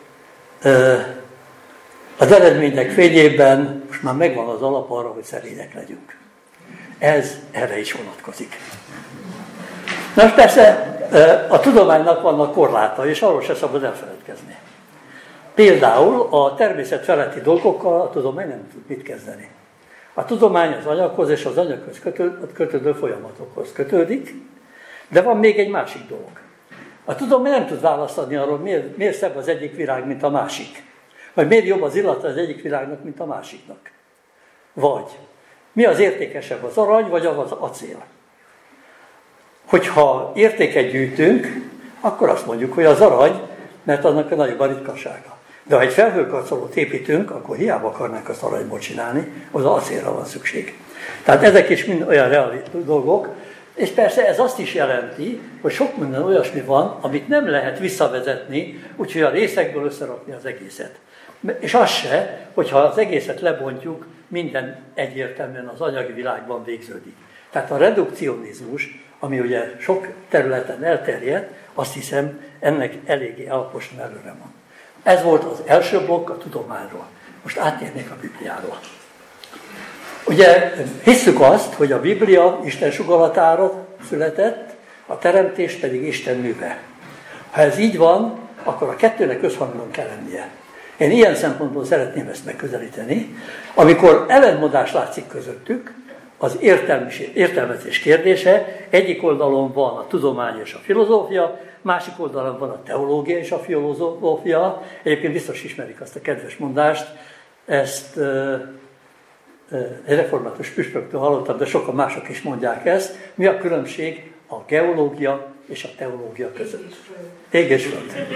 az eredmények fényében most már megvan az alap arra, hogy szerények legyünk. Ez erre is vonatkozik. Na persze a tudománynak vannak korlátai, és arról se szabad elfeledkezni. Például a természet feletti dolgokkal a tudomány nem tud mit kezdeni. A tudomány az anyaghoz és az anyaghoz kötődő folyamatokhoz kötődik, de van még egy másik dolog. A tudomány nem tud választani arról, miért szebb az egyik virág, mint a másik. Vagy miért jobb az illata az egyik világnak, mint a másiknak? Vagy mi az értékesebb, az arany, vagy az acél? Hogyha értéket gyűjtünk, akkor azt mondjuk, hogy az arany, mert annak a nagyobb a ritkasága. De ha egy felhőkarcolót építünk, akkor hiába akarnánk azt aranyból csinálni, az acélra van szükség. Tehát ezek is mind olyan reális dolgok, és persze ez azt is jelenti, hogy sok minden olyasmi van, amit nem lehet visszavezetni, úgyhogy a részekből összerakni az egészet. És az se, hogyha az egészet lebontjuk, minden egyértelműen az anyagi világban végződik. Tehát a redukcionizmus, ami ugye sok területen elterjedt, azt hiszem, ennek eléggé alaposan előre van. Ez volt az első blokk a tudományról. Most átérnék a Bibliáról. Ugye hisszük azt, hogy a Biblia Isten sugallatatára született, a teremtés pedig Isten műve. Ha ez így van, akkor a kettőnek összhangban kell lennie. Én ilyen szempontból szeretném ezt megközelíteni. Amikor ellentmondás látszik közöttük, az értelmezés kérdése, egyik oldalon van a tudomány és a filozófia, másik oldalon van a teológia és a filozófia. Egyébként biztos ismerik azt a kedves mondást, ezt egy református püspöktől hallottam, de sokan mások is mondják ezt. Mi a különbség a geológia és a teológia között? Ég és föld.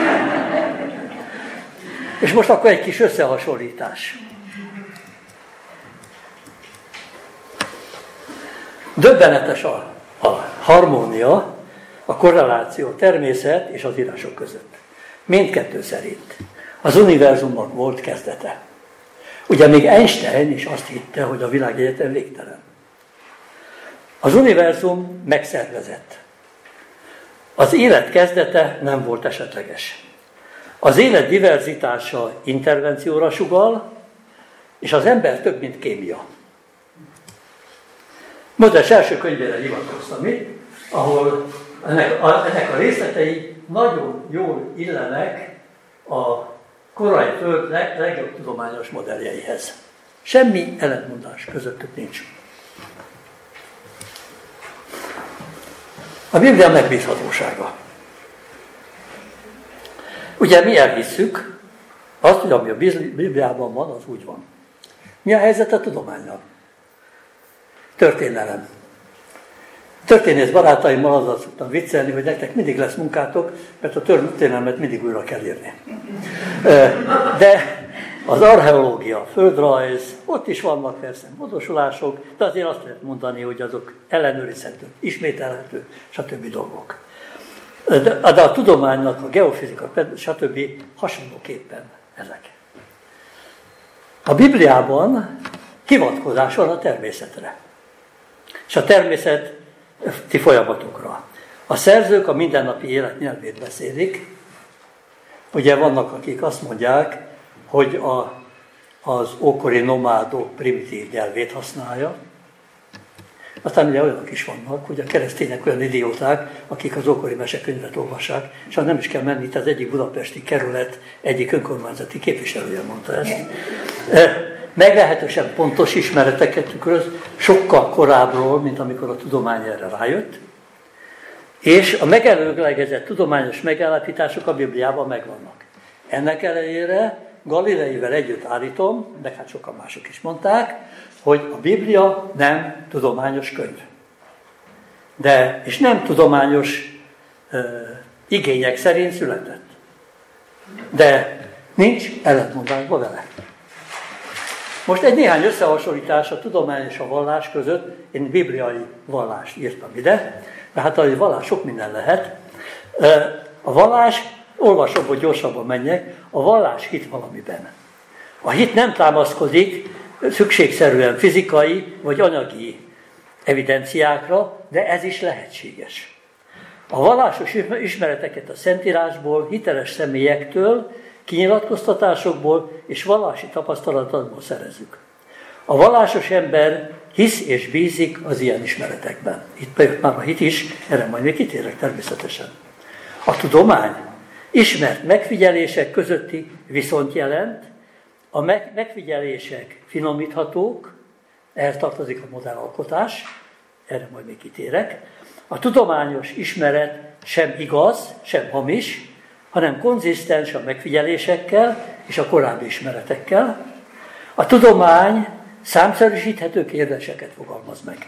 És most akkor egy kis összehasonlítás. Döbbenetes a harmónia, a korreláció a természet és az írások között. Mindkettő szerint. Az univerzumnak volt kezdete. Ugye még Einstein is azt hitte, hogy a világegyetem végtelen. Az univerzum megszervezett. Az élet kezdete nem volt esetleges. Az élet diverzitása intervencióra sugall, és az ember több, mint kémia. Mózes első könyvére hivatkoztam itt, ahol ennek a részletei nagyon jól illenek a korai Föld legjobb tudományos modelljeihez. Semmi ellentmondás közöttük nincs. A Biblia megbízhatósága. Ugye mi elhisszük, azt, hogy ami a Bibliában van, az úgy van. Mi a helyzet a tudománnyal? Történelem. Történész barátaimmal azzal szoktam viccelni, hogy nektek mindig lesz munkátok, mert a történelmet mindig újra kell írni. De az archeológia, a földrajz, ott is vannak persze módosulások, de azért azt lehet mondani, hogy azok ellenőrizhetők, ismételhetők, stb. Dolgok. De a tudománynak, a geofizika, stb. Hasonlóképpen ezek. A Bibliában hivatkozás van a természetre, és a természeti folyamatokra. A szerzők a mindennapi élet nyelvét beszélik. Ugye vannak, akik azt mondják, hogy az ókori nomádok primitív nyelvét használja. Aztán ugye olyanok is vannak, hogy a keresztények olyan idióták, akik az ókori mesekönyvet olvassák, és nem is kell menni, itt az egyik budapesti kerület egyik önkormányzati képviselője mondta ezt. Meglehetősen pontos ismereteket tükröz, sokkal korábbról, mint amikor a tudomány erre rájött, és a megelőlegezett tudományos megállapítások a Bibliában megvannak. Ennek ellenére Galileivel együtt állítom, de hát sokan mások is mondták, hogy a Biblia nem tudományos könyv. És nem tudományos igények szerint született. De nincs ellentmondásban vele. Most egy néhány összehasonlítás a tudomány és a vallás között, én bibliai vallást írtam ide, de hát a vallás sok minden lehet. A vallás, olvasom, hogy gyorsabban menjek, a vallás hit valamiben. A hit nem támaszkodik szükségszerűen fizikai vagy anyagi evidenciákra, de ez is lehetséges. A vallásos ismereteket a Szentírásból, hiteles személyektől, kinyilatkoztatásokból és vallási tapasztalatokból szerezzük. A vallásos ember hisz és bízik az ilyen ismeretekben. Itt bejött már a hit is, erre majd még kitérek természetesen. A tudomány ismert megfigyelések közötti viszont jelent, a megfigyelések finomíthatók, ehhez tartozik a modellalkotás, erre majd még kitérek. A tudományos ismeret sem igaz, sem hamis, hanem konzisztens a megfigyelésekkel és a korábbi ismeretekkel. A tudomány számszerűsíthető kérdéseket fogalmaz meg.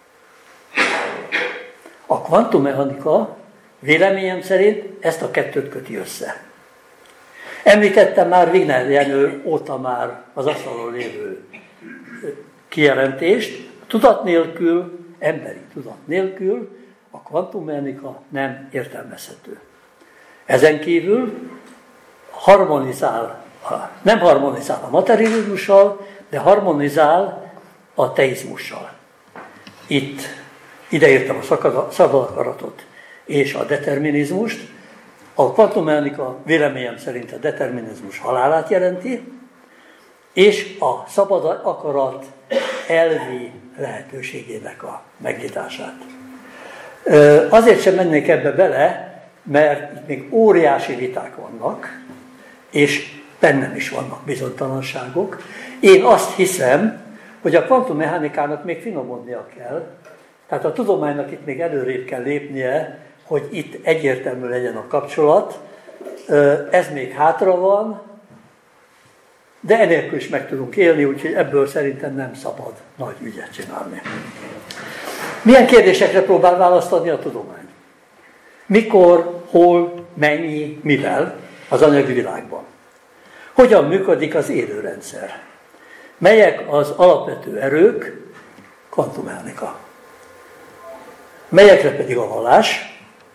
A kvantummechanika véleményem szerint ezt a kettőt köti össze. Említettem már Wigner Jenő óta már az asztalon lévő kijelentést, tudat nélkül, emberi tudat nélkül a kvantummechanika nem értelmezhető. Ezen kívül nem harmonizál a materializmussal, de harmonizál a teizmussal. Ideírtam a szabad akaratot és a determinizmust. A kvantummechanika véleményem szerint a determinizmus halálát jelenti, és a szabad akarat elvi lehetőségének a megnyitását. Azért sem mennék ebbe bele, mert itt még óriási viták vannak, és bennem is vannak bizonytalanságok. Én azt hiszem, hogy a kvantummechanikának még finomodnia kell, tehát a tudománynak itt még előrébb kell lépnie, hogy itt egyértelmű legyen a kapcsolat. Ez még hátra van, de enélkül is meg tudunk élni, úgyhogy ebből szerintem nem szabad nagy ügyet csinálni. Milyen kérdésekre próbál választani a tudomány? Mikor, hol, mennyi, mivel az anyagi világban? Hogyan működik az élőrendszer? Melyek az alapvető erők? Kvantummechanika. Melyekre pedig a vallás?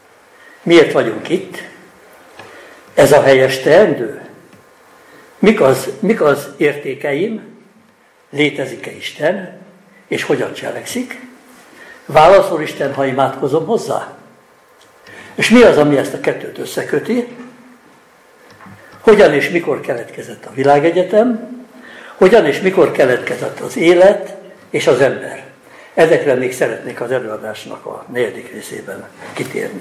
Miért vagyunk itt? Ez a helyes teendő? Mik az értékeim? Létezik-e Isten? És hogyan cselekszik? Válaszol Isten, ha imádkozom hozzá? És mi az, ami ezt a kettőt összeköti? Hogyan és mikor keletkezett a világegyetem? Hogyan és mikor keletkezett az élet és az ember? Ezekre még szeretnék az előadásnak a 4. részében kitérni.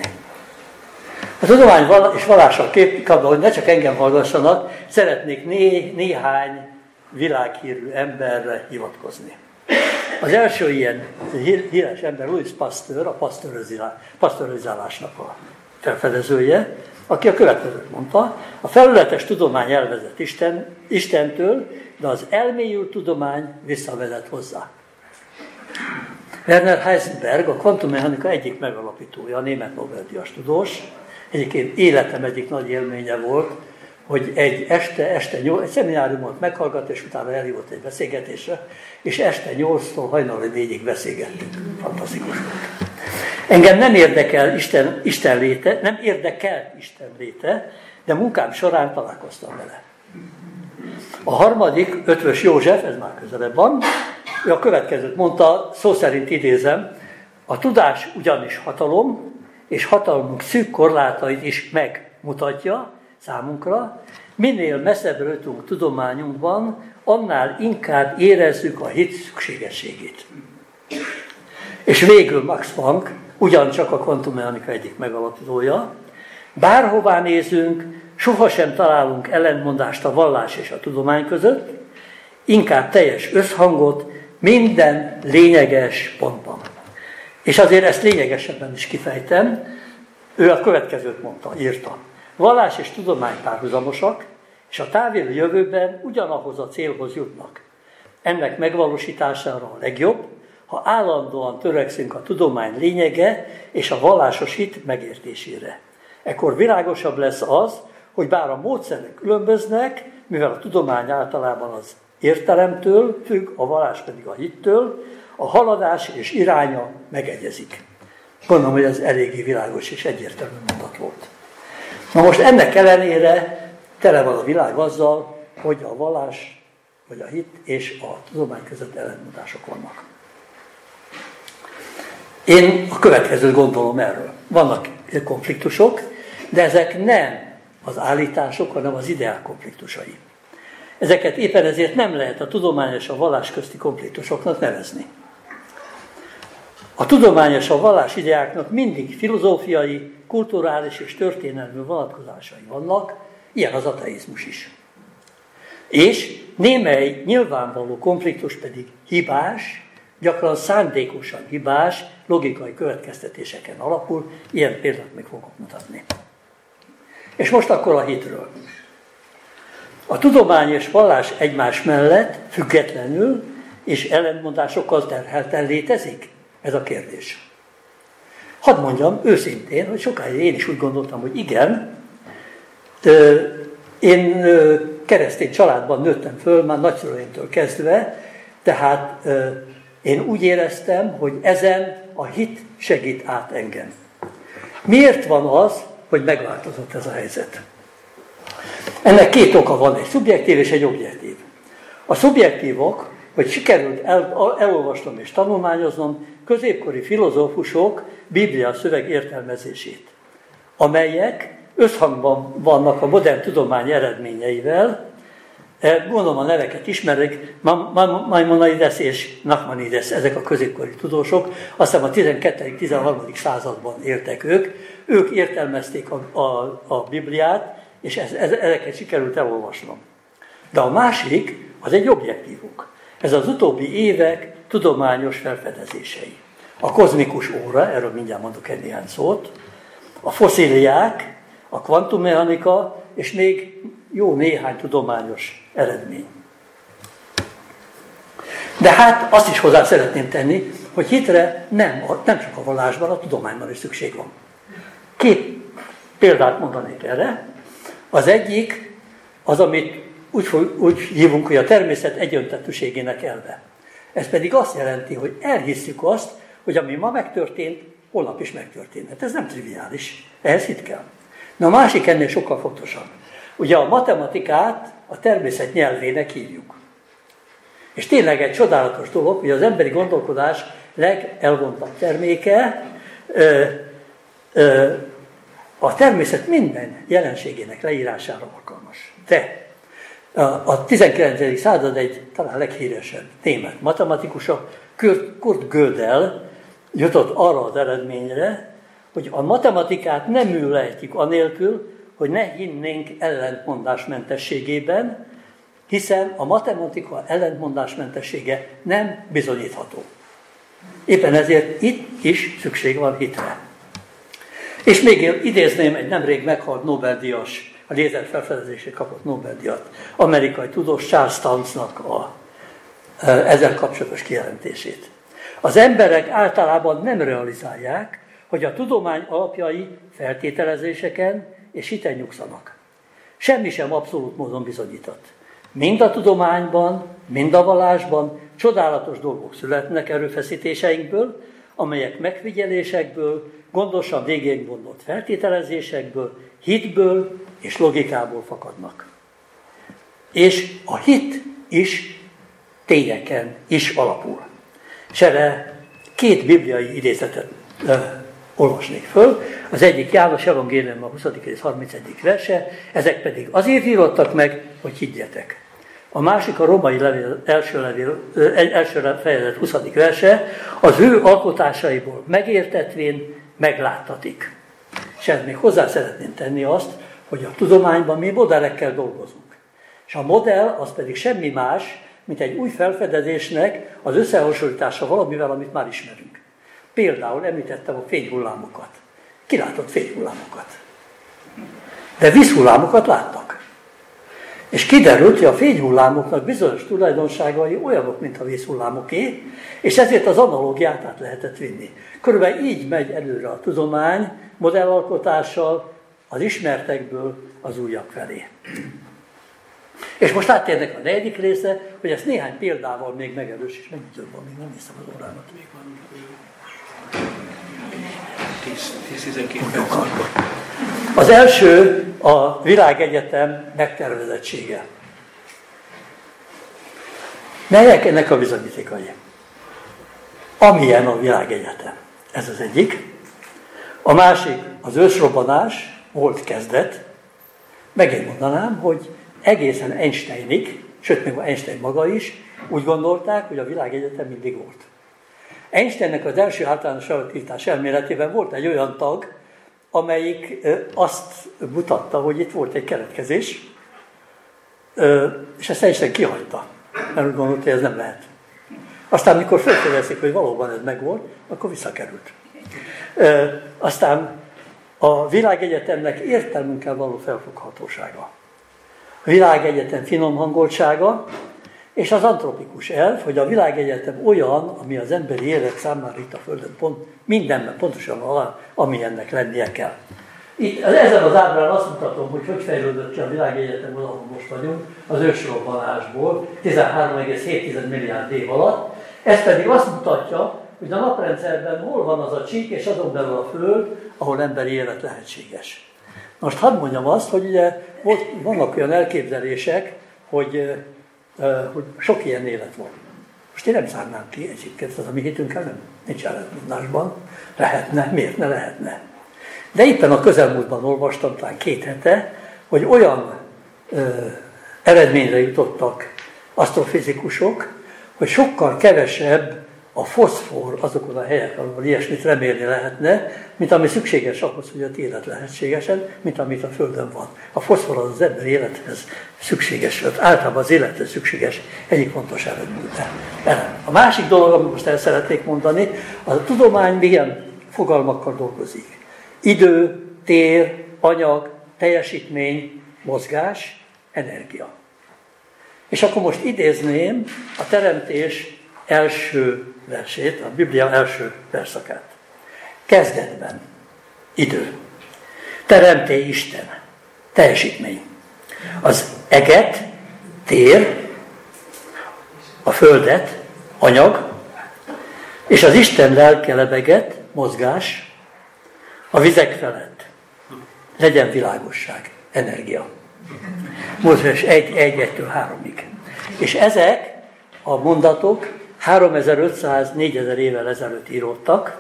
A tudomány és vallással kapcsolatban, hogy ne csak engem hallgassanak, szeretnék néhány világhírű emberre hivatkozni. Az első ilyen híres ember Louis Pasteur, a pasztörizálásnak a felfedezője, aki a következőt mondta: a felületes tudomány elvezet Istentől, de az elmélyült tudomány visszavezet hozzá. Werner Heisenberg, a kvantummechanika egyik megalapítója, a német Nobel-díjas tudós. Egyébként életem egyik nagy élménye volt, hogy egy szemináriumot meghallgat, és utána elhívott egy beszélgetésre, és este 8-tól hajnali 4-ig beszélgettünk. Fantasztikus volt. Engem nem érdekel Isten léte, nem érdekelt Isten léte, de munkám során találkoztam vele. A harmadik, Ötvös József, ez már közelebb van, ő a következőt mondta, szó szerint idézem: a tudás ugyanis hatalom, és hatalmunk szűk korlátait is megmutatja számunkra. Minél messzebbre jutunk tudományunkban, annál inkább érezzük a hit szükségességét. És végül Max Planck, ugyancsak a kvantummechanika egyik megalapítója: bárhová nézünk, sohasem találunk ellentmondást a vallás és a tudomány között, inkább teljes összhangot minden lényeges pontban. És azért ezt lényegesebben is kifejtem. Ő a következőt mondta, írta: vallás és tudomány párhuzamosak, és a távoli jövőben ugyanahoz a célhoz jutnak. Ennek megvalósítására a legjobb, ha állandóan törekszünk a tudomány lényege és a vallásos hit megértésére. Ekkor világosabb lesz az, hogy bár a módszerek különböznek, mivel a tudomány általában az értelemtől függ, a vallás pedig a hittől, a haladás és iránya megegyezik. Gondolom, hogy ez eléggé világos és egyértelmű mondat volt. Na most ennek ellenére tele van a világ azzal, hogy a vallás, vagy a hit és a tudomány között ellentmondások vannak. Én a következőt gondolom erről. Vannak konfliktusok, de ezek nem az állítások, hanem az ideál konfliktusai. Ezeket éppen ezért nem lehet a tudomány és a vallás közti konfliktusoknak nevezni. A tudomány és a vallás ideáknak mindig filozófiai, kulturális és történelmi vonatkozásai vannak, ilyen az ateizmus is. És némely nyilvánvaló konfliktus pedig hibás, gyakran szándékosan hibás, logikai következtetéseken alapul, ilyen példát még fogok mutatni. És most akkor a hitről. A tudomány és vallás egymás mellett függetlenül és ellentmondásokkal terhelten létezik? Ez a kérdés. Hadd mondjam őszintén, hogy sokáig én is úgy gondoltam, hogy igen. Én keresztény családban nőttem föl, már nagyszüleimtől kezdve, tehát én úgy éreztem, hogy ezen a hit segít át engem. Miért van az, hogy megváltozott ez a helyzet? Ennek két oka van, egy szubjektív és egy objektív. A szubjektívok, hogy sikerült elolvasnom és tanulmányoznom középkori filozófusok Biblia szöveg értelmezését, amelyek összhangban vannak a modern tudomány eredményeivel. Gondolom a neveket ismerik, Maimonides és Nachmanides, ezek a középkori tudósok, aztán a 12.-13. században éltek ők. Ők értelmezték a Bibliát, és ezeket sikerült elolvasnom. De a másik, az egy objektívuk. Ez az utóbbi évek tudományos felfedezései. A kozmikus óra, erről mindjárt mondok egy néhány szót, a fosszíliák, a kvantummechanika, és még jó néhány tudományos eredmény. De hát azt is hozzá szeretném tenni, hogy hitre nem csak a vallásban, a tudományban is szükség van. Két példát mondanék erre. Az egyik az, amit úgy hívunk, hogy a természet egyöntetűségének elve. Ez pedig azt jelenti, hogy elhisszük azt, hogy ami ma megtörtént, holnap is megtörténhet. Ez nem triviális. Ehhez hit kell. Na a másik ennél sokkal fontosabb. Ugye a matematikát a természet nyelvének hívjuk. És tényleg egy csodálatos dolog, hogy az emberi gondolkodás legelvontabb terméke a természet minden jelenségének leírására alkalmas. De a 19. század egy talán leghíresebb német matematikusa, Kurt Gödel jutott arra az eredményre, hogy a matematikát nem művelhetjük anélkül, hogy ne hinnénk ellentmondásmentességében, hiszen a matematika ellentmondásmentessége nem bizonyítható. Éppen ezért itt is szükség van hitre. És még idézném egy nemrég meghalt Nobel-díjas, a lézer felfedezésért kapott Nobel-díjat, amerikai tudós Charles Tanznak ezzel kapcsolatos kijelentését. Az emberek általában nem realizálják, hogy a tudomány alapjai feltételezéseken és hiten nyugszanak. Semmi sem abszolút módon bizonyított. Mind a tudományban, mind a vallásban csodálatos dolgok születnek erőfeszítéseinkből, amelyek megfigyelésekből, gondosan végén gondolt feltételezésekből, hitből és logikából fakadnak. És a hit is tényeken is alapul. És erre két bibliai idézetet olvasnék föl. Az egyik János Evangélium a 20. és 31. verse, ezek pedig azért írottak meg, hogy higgyetek. A másik a Római levél, első fejezet 20. verse, az ő alkotásaiból megértetvén megláttatik. És ezt még hozzá szeretném tenni azt, hogy a tudományban mi modellekkel dolgozunk. És a modell az pedig semmi más, mint egy új felfedezésnek az összehasonlítása valamivel, amit már ismerünk. Például említettem a fényhullámokat. Ki látott fényhullámokat? De vízhullámokat láttak. És kiderült, hogy a fényhullámoknak bizonyos tulajdonságai olyanok, mint a vízhullámoké, és ezért az analógiát át lehetett vinni. Körülbelül így megy előre a tudomány modellalkotással, az ismertekből az újak felé. És most áttérnek a negyedik része, hogy ezt néhány példával még megerős, és mennyi több van, még nem hiszem az órámat. Még van. 10-12 perc. Az első a világegyetem megtervezettsége. Melyek ennek a bizonyítékai? Amilyen a világegyetem. Ez az egyik. A másik az ősrobbanás, volt kezdet. Megint mondanám, hogy egészen Einsteinig, sőt még Einstein maga is, úgy gondolták, hogy a világegyetem mindig volt. Einsteinnek az első általános relativitás elméletében volt egy olyan tag, amelyik azt mutatta, hogy itt volt egy keletkezés, és ezt Einstein kihagyta, mert úgy gondolta, hogy ez nem lehet. Aztán, mikor felfedezik, hogy valóban ez megvolt, akkor visszakerült. Aztán a világegyetemnek értelmünkkel való felfoghatósága. A világegyetem finomhangoltsága, és az antropikus elv, hogy a világegyetem olyan, ami az emberi élet számára itt a Földön mindenben pontosan olyan, ami ennek lennie kell. Itt ezen az ábrán azt mutatom, hogy fejlődött ki a világegyetem, ahol most vagyunk, az ősrobbanásból 13,7 milliárd év alatt. Ez pedig azt mutatja, hogy a naprendszerben hol van az a csík, és azon belül a Föld, ahol emberi élet lehetséges. Most hadd mondjam azt, hogy ugye vannak olyan elképzelések, hogy sok ilyen élet van. Most én nem zárnám ki egyébként, az a mi hitünkkel nem, nincs ellentmondásban. Lehetne, miért ne lehetne? De éppen a közelmúltban olvastam, talán 2 hete, hogy olyan eredményre jutottak asztrofizikusok, hogy sokkal kevesebb a foszfor azokon a helyeken, ahol ilyesmit remélni lehetne, mint ami szükséges ahhoz, hogy az élet lehetségesen, mint amit a Földön van. A foszfor az emberi élethez szükséges, általában az élethez szükséges egyik fontos elem. A másik dolog, amit most el szeretnék mondani, az a tudomány milyen fogalmakkal dolgozik. Idő, tér, anyag, teljesítmény, mozgás, energia. És akkor most idézném a teremtés első versét, a Biblia első verszakát. Kezdetben idő. Teremté Isten. Teljesítmény. Az eget, tér, a földet, anyag, és az Isten lelke lebeget, mozgás, a vizek felett. Legyen világosság, energia. Mózes 1:1-3-ig. És ezek a mondatok 3500-4000 évvel ezelőtt íródtak,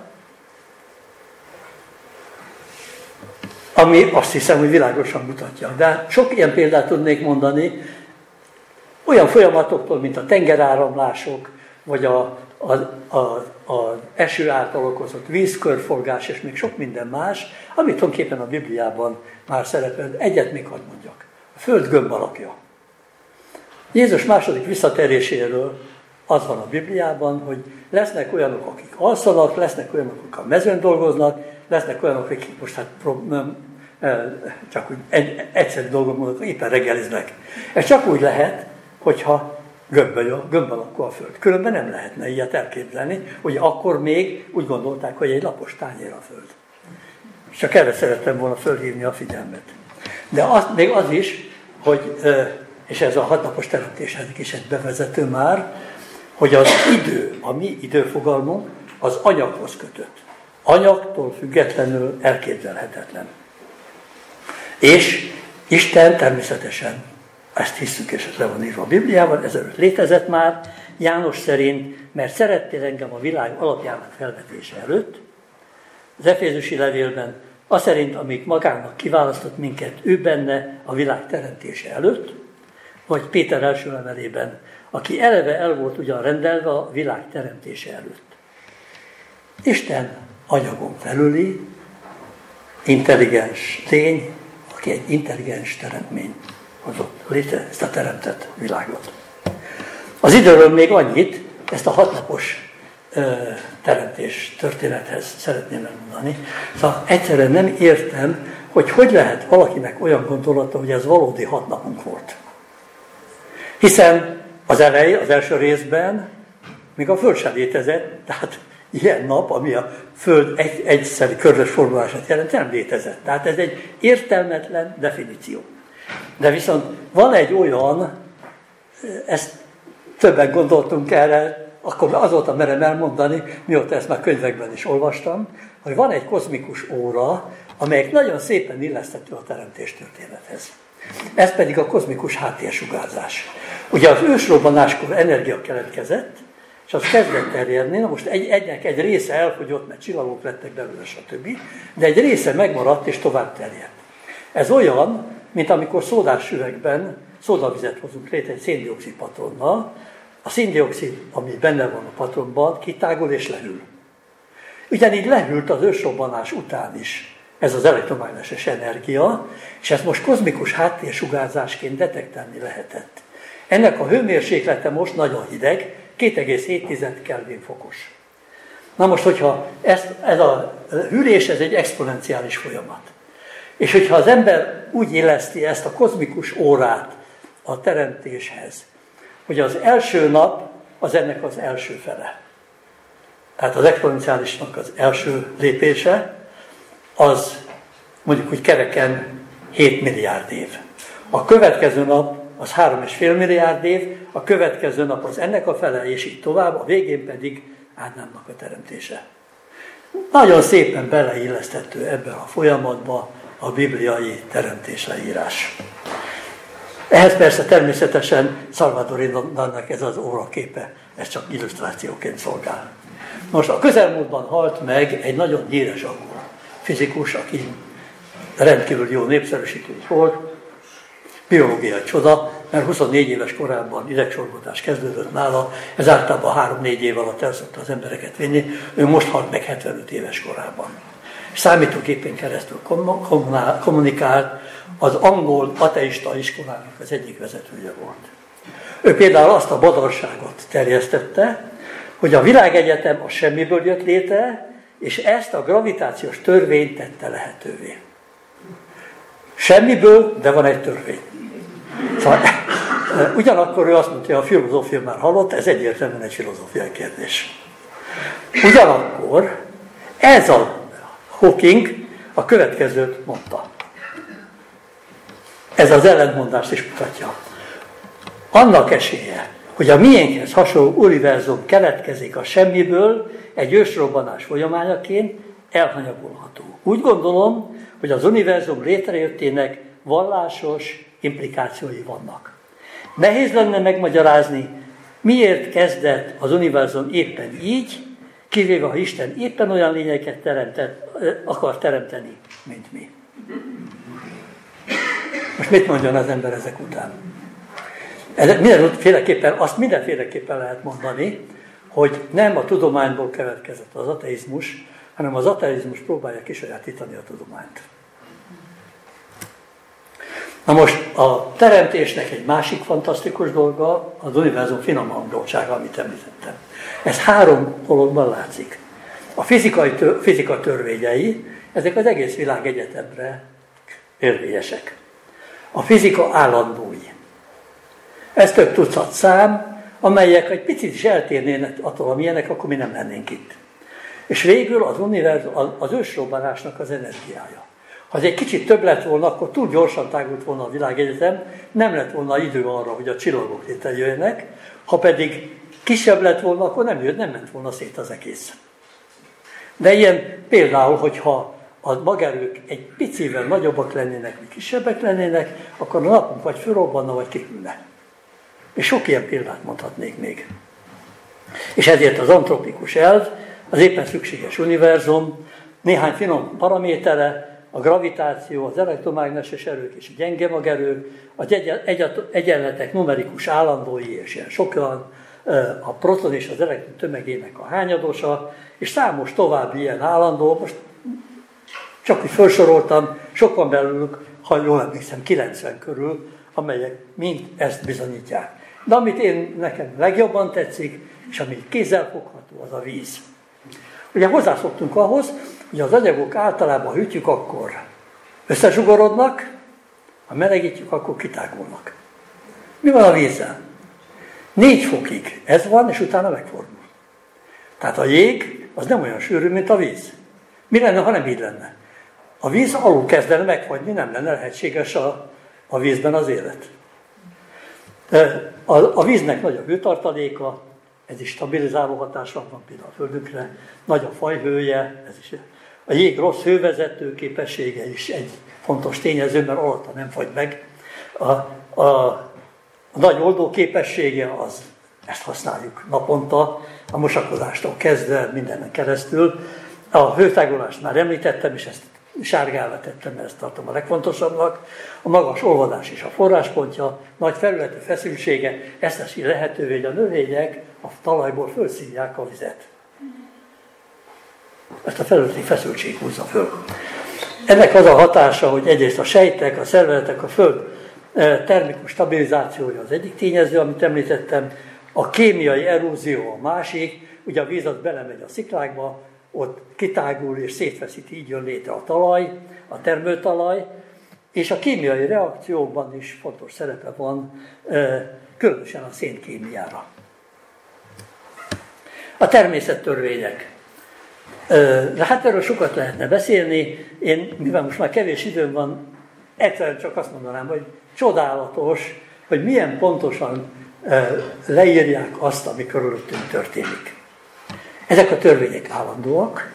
ami azt hiszem, hogy világosan mutatja. De sok ilyen példát tudnék mondani, olyan folyamatoktól, mint a tengeráramlások, vagy az eső által okozott vízkörforgás, és még sok minden más, amit tulajdonképpen a Bibliában már szerepel. Egyet még hadd mondjak. A Föld gömb alakja. Jézus második visszatéréséről az van a Bibliában, hogy lesznek olyanok, akik alszanak, lesznek olyanok, akik a mezőn dolgoznak, lesznek olyanok, akik most csak úgy egyszerű dolgot mondok, éppen reggeliznek. Ez csak úgy lehet, hogyha gömb alakú a Föld. Különben nem lehetne ilyet elképzelni, hogy akkor még úgy gondolták, hogy egy lapos tányér a Föld. Csak erre szerettem volna fölhívni a figyelmet. De még az is, hogy, és ez a 6 napos teremtéshez is egy bevezető már, hogy az idő, a mi időfogalmunk, az anyaghoz kötött. Anyagtól függetlenül elképzelhetetlen. És Isten természetesen, ezt hisszük, és ez le van írva a Bibliában, ezelőtt létezett már, János szerint, mert szerettél engem a világ alapjának felvetése előtt, az Efézusi levélben, az szerint, amíg magának kiválasztott minket, ő benne a világ teremtése előtt, vagy Péter első levelében, aki eleve el volt ugyan rendelve a világ teremtése előtt. Isten anyagon felüli, intelligens lény, aki egy intelligens teremtmény hozott létre ezt a teremtett világot. Az időről még annyit, ezt a 6 napos teremtés történethez szeretném elmondani. Szóval egyszerűen nem értem, hogy lehet valakinek olyan gondolata, hogy ez valódi 6 napunk volt. Hiszen az elején, az első részben még a Föld sem létezett, tehát ilyen nap, ami a Föld egyszeri körös fordulását jelent, nem létezett. Tehát ez egy értelmetlen definíció. De viszont van egy olyan, ezt többen gondoltunk erre, akkor azóta merem elmondani, mióta ezt már könyvekben is olvastam, hogy van egy kozmikus óra, amelyik nagyon szépen illeszthető a teremtés történethez. Ez pedig a kozmikus háttérsugárzás. Ugye az ősrobbanáskor energia keletkezett, és az kezdett terjedni, na most egynek egy része elfogyott, mert csillagok lettek belőle, stb., de egy része megmaradt és tovább terjedt. Ez olyan, mint amikor szódás üvegben szódavizet hozunk létre egy széndioxid patronnal, a széndioxid, ami benne van a patronban, kitágul és lehűl. Ugyanígy lehűlt az ősrobbanás után is ez az elektromágneses energia, és ezt most kozmikus háttérsugárzásként detektálni lehetett. Ennek a hőmérséklete most nagyon hideg, 2,7 Kelvin fokos. Na most, hogyha ez a hűlés, ez egy exponenciális folyamat. És hogyha az ember úgy illeszti ezt a kozmikus órát a teremtéshez, hogy az első nap az ennek az első fele. Tehát az exponenciálisnak az első lépése, az mondjuk úgy kereken 7 milliárd év. A következő nap az 3,5 milliárd év, a következő nap az ennek a fele, és így tovább, a végén pedig Ádámnak a teremtése. Nagyon szépen beleilleszthető ebben a folyamatba a bibliai teremtésleírás. Ehhez persze természetesen Salvador Indánnak ez az óraképe, ez csak illusztrációként szolgál. Most a közelmúltban halt meg egy nagyon híres angol fizikus, aki rendkívül jó népszerűsítő volt, biológiai csoda, mert 24 éves korában idegsorgotás kezdődött nála, ez általában 3-4 év alatt el szokta az embereket vinni, ő most halt meg 75 éves korában. Számítógépen keresztül kommunikált, az angol ateista iskolának az egyik vezetője volt. Ő például azt a badarságot terjesztette, hogy a világegyetem a semmiből jött létre, és ezt a gravitációs törvényt tette lehetővé. Semmiből, de van egy törvény. Szóval, ugyanakkor ő azt mondta, hogy a filozófia már halott, ez egyértelműen egy filozófiai kérdés. Ugyanakkor ez a Hawking a következőt mondta. Ez az ellentmondást is mutatja. Annak esélye, hogy a miénkhez hasonló univerzum keletkezik a semmiből egy ősrobbanás folyamányaként, elhanyagolható. Úgy gondolom, hogy az univerzum létrejöttének vallásos implikációi vannak. Nehéz lenne megmagyarázni, miért kezdett az univerzum éppen így, kivéve ha Isten éppen olyan lényeket akar teremteni, mint mi. Most mit mondjon az ember ezek után? Azt mindenféleképpen lehet mondani, hogy nem a tudományból keletkezett az ateizmus, hanem az ateizmus próbálja kisajátítani a tudományt. Na most a teremtésnek egy másik fantasztikus dolga az univerzum finomhangoltsága, amit említettem. Ez 3 dologban látszik. A fizika törvényei, ezek az egész világegyetemre érvényesek. A fizika állandói. Ez több tucat szám, amelyek egy picit is eltérnének attól, amilyenek, akkor mi nem lennénk itt. És végül az univerzum, az ősrobbanásnak az energiája. Ha ez egy kicsit több lett volna, akkor túl gyorsan tágult volna a világegyetem, nem lett volna idő arra, hogy a csillagok létrejöjjenek, ha pedig kisebb lett volna, akkor nem ment volna szét az egész. De ilyen például, hogyha a magerők egy picivel nagyobbak lennének, vagy kisebbek lennének, akkor a napunk vagy fölrobbanna, vagy kihűlne. És sok ilyen példát mondhatnék még. És ezért az antropikus elv, az éppen szükséges univerzum, néhány finom paramétere, a gravitáció, az elektromágneses erők és a gyenge magerők, az egyenletek numerikus állandói és ilyen sokan, a proton és az elektron tömegének a hányadosa, és számos további ilyen állandó, most csak úgy felsoroltam, sokan belőlük, ha jól emlékszem, 90 körül, amelyek mind ezt bizonyítják. De amit nekem legjobban tetszik, és ami kézzelfogható, az a víz. Ugye hozzászoktunk ahhoz, hogy az anyagok általában, ha hűtjük, akkor összezsugorodnak, ha melegítjük, akkor kitágulnak. Mi van a vízzel? 4 fokig ez van, és utána megfordul. Tehát a jég az nem olyan sűrű, mint a víz. Mi lenne, ha nem így lenne? A víz alul kezdene megfagyni, nem lenne lehetséges a vízben az élet. A víznek nagy a hőtartaléka, ez is stabilizáló hatással van például a Földünkre, nagy a fajhője, ez is. A jég rossz hővezető képessége is egy fontos tényező, mert alatta nem fagy meg. A nagy oldó képessége, ezt használjuk naponta, a mosakodástól kezdve mindenen keresztül. A hőtágulást már említettem, és ezt sárgává tettem, mert ezt tartom a legfontosabbnak. A magas olvadás is a forráspontja, nagy felületi feszültsége, ezt teszi lehetővé, hogy a növények a talajból felszívják a vizet. Ezt a felületi feszültség húzza föl. Ennek az a hatása, hogy egyrészt a sejtek, a szervezetek, a föld termikus stabilizációja az egyik tényező, amit említettem, a kémiai erózió a másik, ugye a víz az belemegy a sziklákba, ott kitágul és szétfeszíti, így jön létre a talaj, a termőtalaj, és a kémiai reakciókban is fontos szerepe van, különösen a szénkémiára. A természettörvények. De hát erről sokat lehetne beszélni. Én, mivel most már kevés időm van, egyszerűen csak azt mondanám, hogy csodálatos, hogy milyen pontosan leírják azt, ami körülöttünk történik. Ezek a törvények állandóak.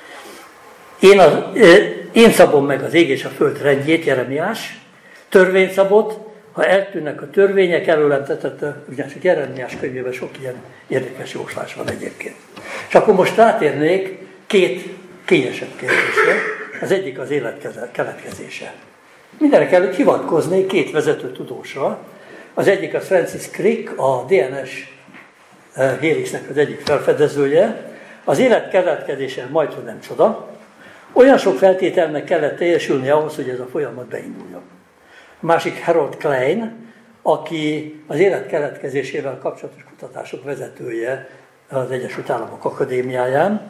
Én szabom meg az ég és a föld rendjét, Jeremiás törvényt szabott, ha eltűnnek a törvények, előlem tetette, ugyanis Jeremiás könyvében sok ilyen érdekes jóslás van egyébként. És akkor most rátérnék két kényesebb kérdésre. Az egyik az élet keletkezése. Mindenek előtt hivatkoznék két vezető tudósra. Az egyik a Francis Crick, a DNS Helixnek az egyik felfedezője. Az élet keletkezése majdhogy nem csoda. Olyan sok feltételnek kellett teljesülni ahhoz, hogy ez a folyamat beinduljon. A másik Harold Klein, aki az élet keletkezésével kapcsolatos kutatások vezetője az Egyesült Államok Akadémiáján.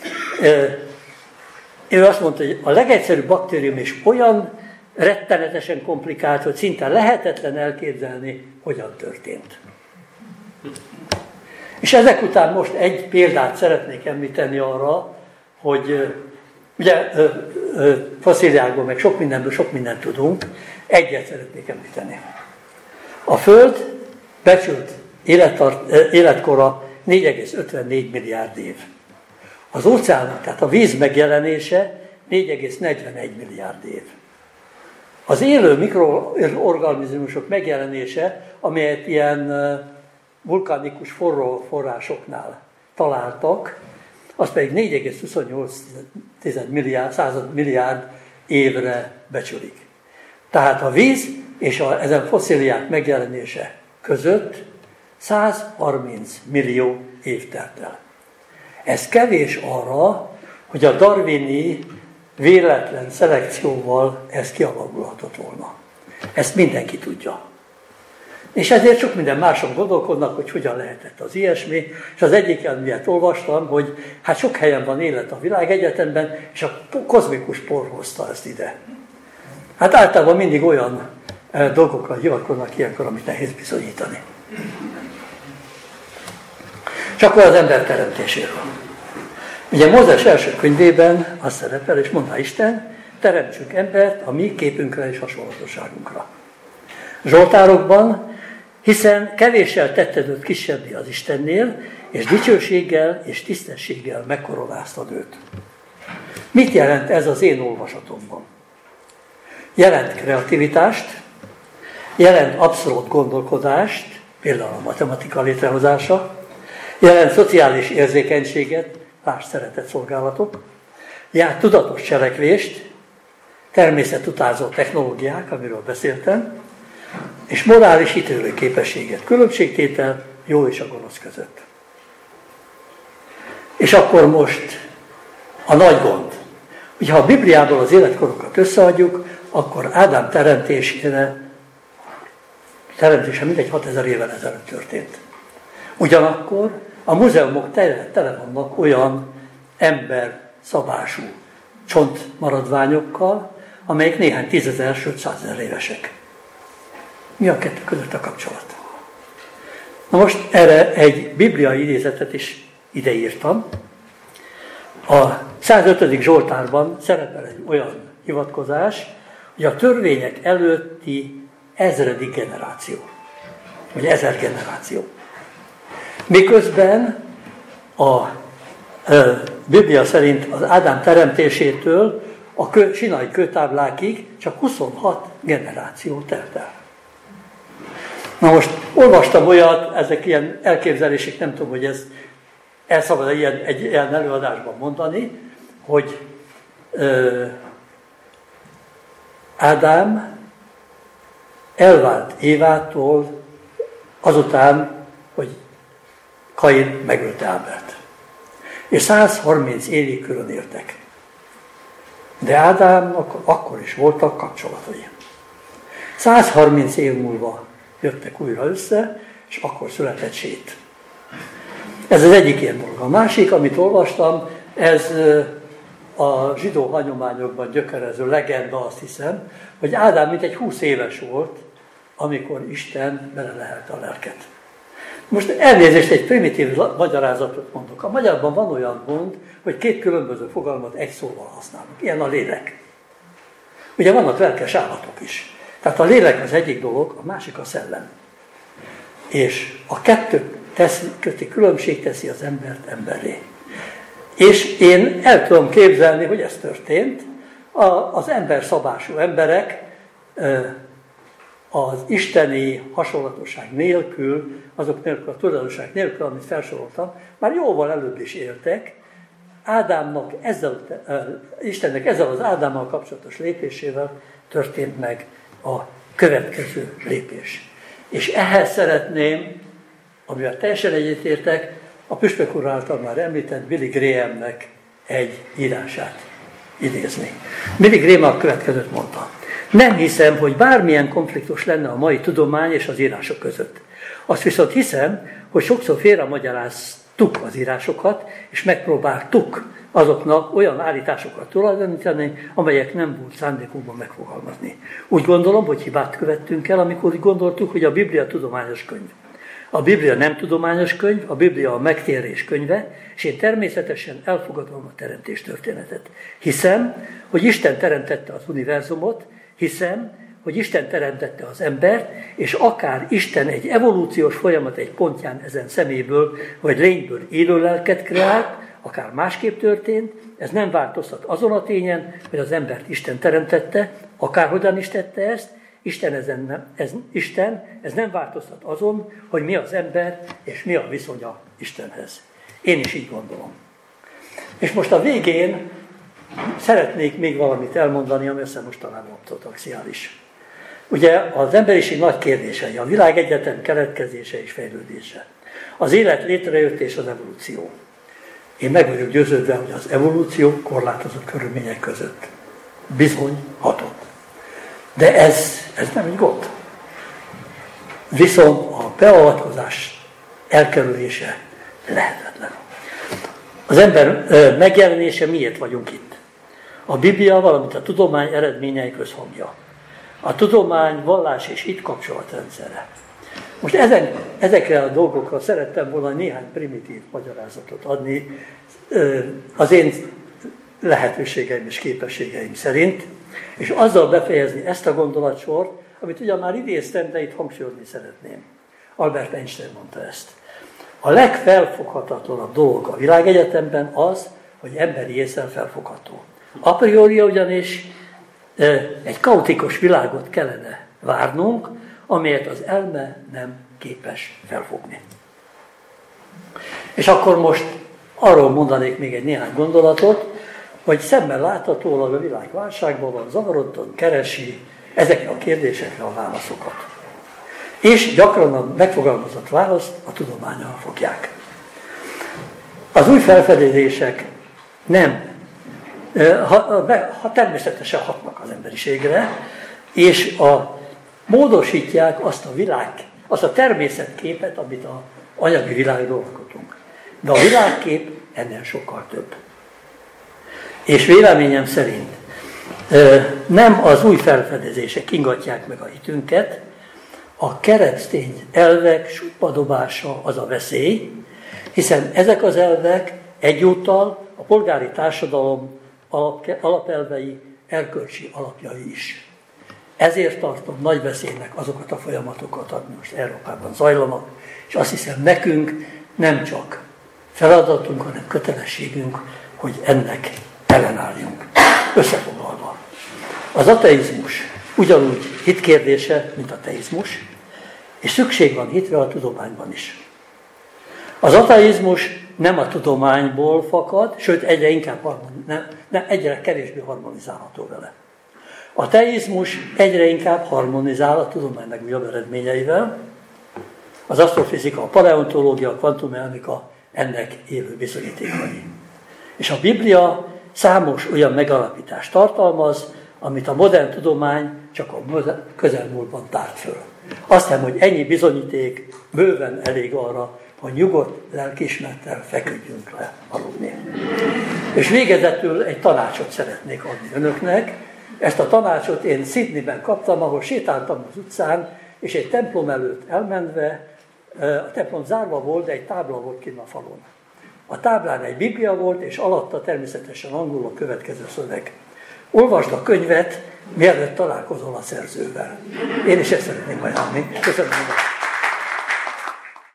Ő azt mondta, hogy a legegyszerűbb baktérium is olyan rettenetesen komplikált, hogy szinte lehetetlen elképzelni, hogyan történt. És ezek után most egy példát szeretnék említeni arra, hogy ugye fosszíliákból, meg sok mindenből sok mindent tudunk, egyet szeretnék említeni. A Föld becsült életkora 4,54 milliárd év. Az óceánok, tehát a víz megjelenése 4,41 milliárd év. Az élő mikroorganizmusok megjelenése, amelyet ilyen vulkanikus forró forrásoknál találtak, az pedig 4,28 milliárd évre becsülik. Tehát a víz és ezen fosszíliák megjelenése között 130 millió év telt el. Ez kevés arra, hogy a darwini véletlen szelekcióval ez kialakulhatott volna. Ezt mindenki tudja. És ezért sok minden máson gondolkodnak, hogy hogyan lehetett az ilyesmi, és az egyik, amilyet olvastam, hogy hát sok helyen van élet a világegyetemben, és a kozmikus por hozta ezt ide. Hát általában mindig olyan dolgokra hivatkoznak ilyenkor, amit nehéz bizonyítani. És akkor az ember teremtéséről. Ugye Mózes első könyvében az szerepel, és mondta Isten, teremtsünk embert a mi képünkre és hasonlatosságunkra. Zsoltárokban, hiszen kevéssel tetted őt kisebbé az Istennél, és dicsőséggel és tisztességgel megkoronáztad őt. Mit jelent ez az én olvasatomban? Jelent kreativitást, jelent abszolút gondolkodást, például a matematika létrehozása, jelent szociális érzékenységet, lásd szeretetszolgálatok, jelent tudatos cselekvést, természetutánzó technológiák, amiről beszéltem, és morális ítélő képességet, különbségtétel jó és a gonosz között. És akkor most a nagy gond. Ugye, ha a Bibliából az életkorokat összeadjuk, akkor Ádám teremtése mindegy 6000 évvel ezelőtt történt. Ugyanakkor a múzeumok tele vannak olyan emberszabású csontmaradványokkal, amelyek néhány 10.000, sőt 100.000 évesek. Mi a kettő között a kapcsolat? Na most erre egy bibliai idézetet is ideírtam. A 105. Zsoltárban szerepel egy olyan hivatkozás, hogy a törvények előtti 1000. generáció, vagy 1000 generáció. Miközben a Biblia szerint az Ádám teremtésétől a sinai kőtáblákig csak 26 generáció telt el. Na most olvastam olyat, ezek ilyen elképzelések, nem tudom, hogy ez el szabad egy ilyen előadásban mondani, hogy Ádám elvált Évától azután, hogy Kain megölte Ábelt. És 130 évig külön éltek. De Ádámnak akkor is voltak kapcsolatai. 130 év múlva jöttek újra össze, és akkor született Sét. Ez az egyik ilyen dolog. A másik, amit olvastam, Ez a zsidó hagyományokban gyökerező legenda, azt hiszem, hogy Ádám mintegy 20 éves volt, amikor Isten belelehelte a lelket. Most elnézést, egy primitív magyarázatot mondok. A magyarban van olyan gond, hogy két különböző fogalmat egy szóval használunk. Ilyen a lélek. Ugye vannak lelkes állatok is. Tehát a lélek az egyik dolog, a másik a szellem. És a kettő közti különbség teszi az embert emberré. És én el tudom képzelni, hogy ez történt. Az emberszabású emberek az isteni hasonlatosság nélkül, azok nélkül, a tulajdonság nélkül, amit felsoroltam, már jóval előbb is éltek. Istennek ezzel az Ádámmal kapcsolatos lépésével történt meg a következő lépés. És ehhez szeretném, amivel teljesen egyetértek, a püspök úr által már említett Billy Grahamnek egy írását idézni. Billy Graham a következőt mondta. Nem hiszem, hogy bármilyen konfliktus lenne a mai tudomány és az írások között. Azt viszont hiszem, hogy sokszor félremagyaráztuk az írásokat, és megpróbáltuk azoknak olyan állításokat tulajdonítani, amelyek nem volt szándékunkban megfogalmazni. Úgy gondolom, hogy hibát követtünk el, amikor úgy gondoltuk, hogy a Biblia tudományos könyv. A Biblia nem tudományos könyv, a Biblia a megtérés könyve, és én természetesen elfogadom a teremtés történetet. Hiszem, hogy Isten teremtette az univerzumot, hiszem, hogy Isten teremtette az embert, és akár Isten egy evolúciós folyamat egy pontján ezen szeméből, vagy lényből élő lelket kreált, akár másképp történt, ez nem változtat azon a tényen, hogy az embert Isten teremtette, akárhogyan is tette ezt, ez nem változtat azon, hogy mi az ember, és mi a viszonya Istenhez. Én is így gondolom. És most a végén szeretnék még valamit elmondani, ami most talán ortodoxiális. Ugye az emberiség nagy kérdései, a világegyetem keletkezése és fejlődése. Az élet létrejött és az evolúció. Én meg vagyok győződve, hogy az evolúció korlátozott körülmények között bizony hatott. De ez nem egy gond. Viszont a beavatkozás elkerülése lehetetlen. Az ember megjelenése miért vagyunk itt? A Biblia, valamint a tudomány eredményei közhangja. A tudomány, vallás és hit kapcsolatrendszere. Most ezekre a dolgokra szerettem volna néhány primitív magyarázatot adni az én lehetőségeim és képességeim szerint, és azzal befejezni ezt a gondolatsort, amit ugyan már idéztem, de itt hangsúlyozni szeretném. Albert Einstein mondta ezt. A legfelfoghatatlanabb dolog a világegyetemben az, hogy emberi ésszel felfogható. A priori ugyanis egy kaotikus világot kellene várnunk, amelyet az elme nem képes felfogni. És akkor most arról mondanék még egy néhány gondolatot, hogy szemmel láthatólag a világ válságban van, zavarodtan keresi ezekre a kérdésekre a válaszokat. És gyakran a megfogalmazott választ a tudománnyal fogják. Az új felfedezések természetesen hatnak az emberiségre, és módosítják azt a természetképet, amit az anyagi világról alkotunk. De a világkép ennél sokkal több. És véleményem szerint nem az új felfedezések ingatják meg a hitünket, a keresztény elvek sútpadobása az a veszély, hiszen ezek az elvek egyúttal a polgári társadalom alapelvei, erkölcsi alapjai is. Ezért tartom nagy veszélynek azokat a folyamatokat, ami most Európában zajlanak, és azt hiszem nekünk nem csak feladatunk, hanem kötelességünk, hogy ennek ellenálljunk. Összefoglalva. Az ateizmus ugyanúgy hitkérdése, mint a teizmus, és szükség van hitre a tudományban is. Az ateizmus nem a tudományból fakad, sőt egyre kevésbé harmonizálható vele. A teizmus egyre inkább harmonizál a tudomány legújabb eredményeivel. Az asztrofizika, a paleontológia, a kvantummechanika ennek élő bizonyítékai. És a Biblia számos olyan megalapítást tartalmaz, amit a modern tudomány csak a közelmúltban tárt föl. Azt hiszem, hogy ennyi bizonyíték bőven elég arra, hogy nyugodt lelkiismerettel feküdjünk le aludni. És végezetül egy tanácsot szeretnék adni önöknek. Ezt a tanácsot én Sydneyben kaptam, ahol sétáltam az utcán, és egy templom előtt elmenve, a templom zárva volt, de egy tábla volt kint a falon. A táblán egy Biblia volt, és alatta természetesen angolul a következő szöveg. Olvasd a könyvet, mielőtt találkozol a szerzővel. Én is ezt szeretném ajánlani. Köszönöm.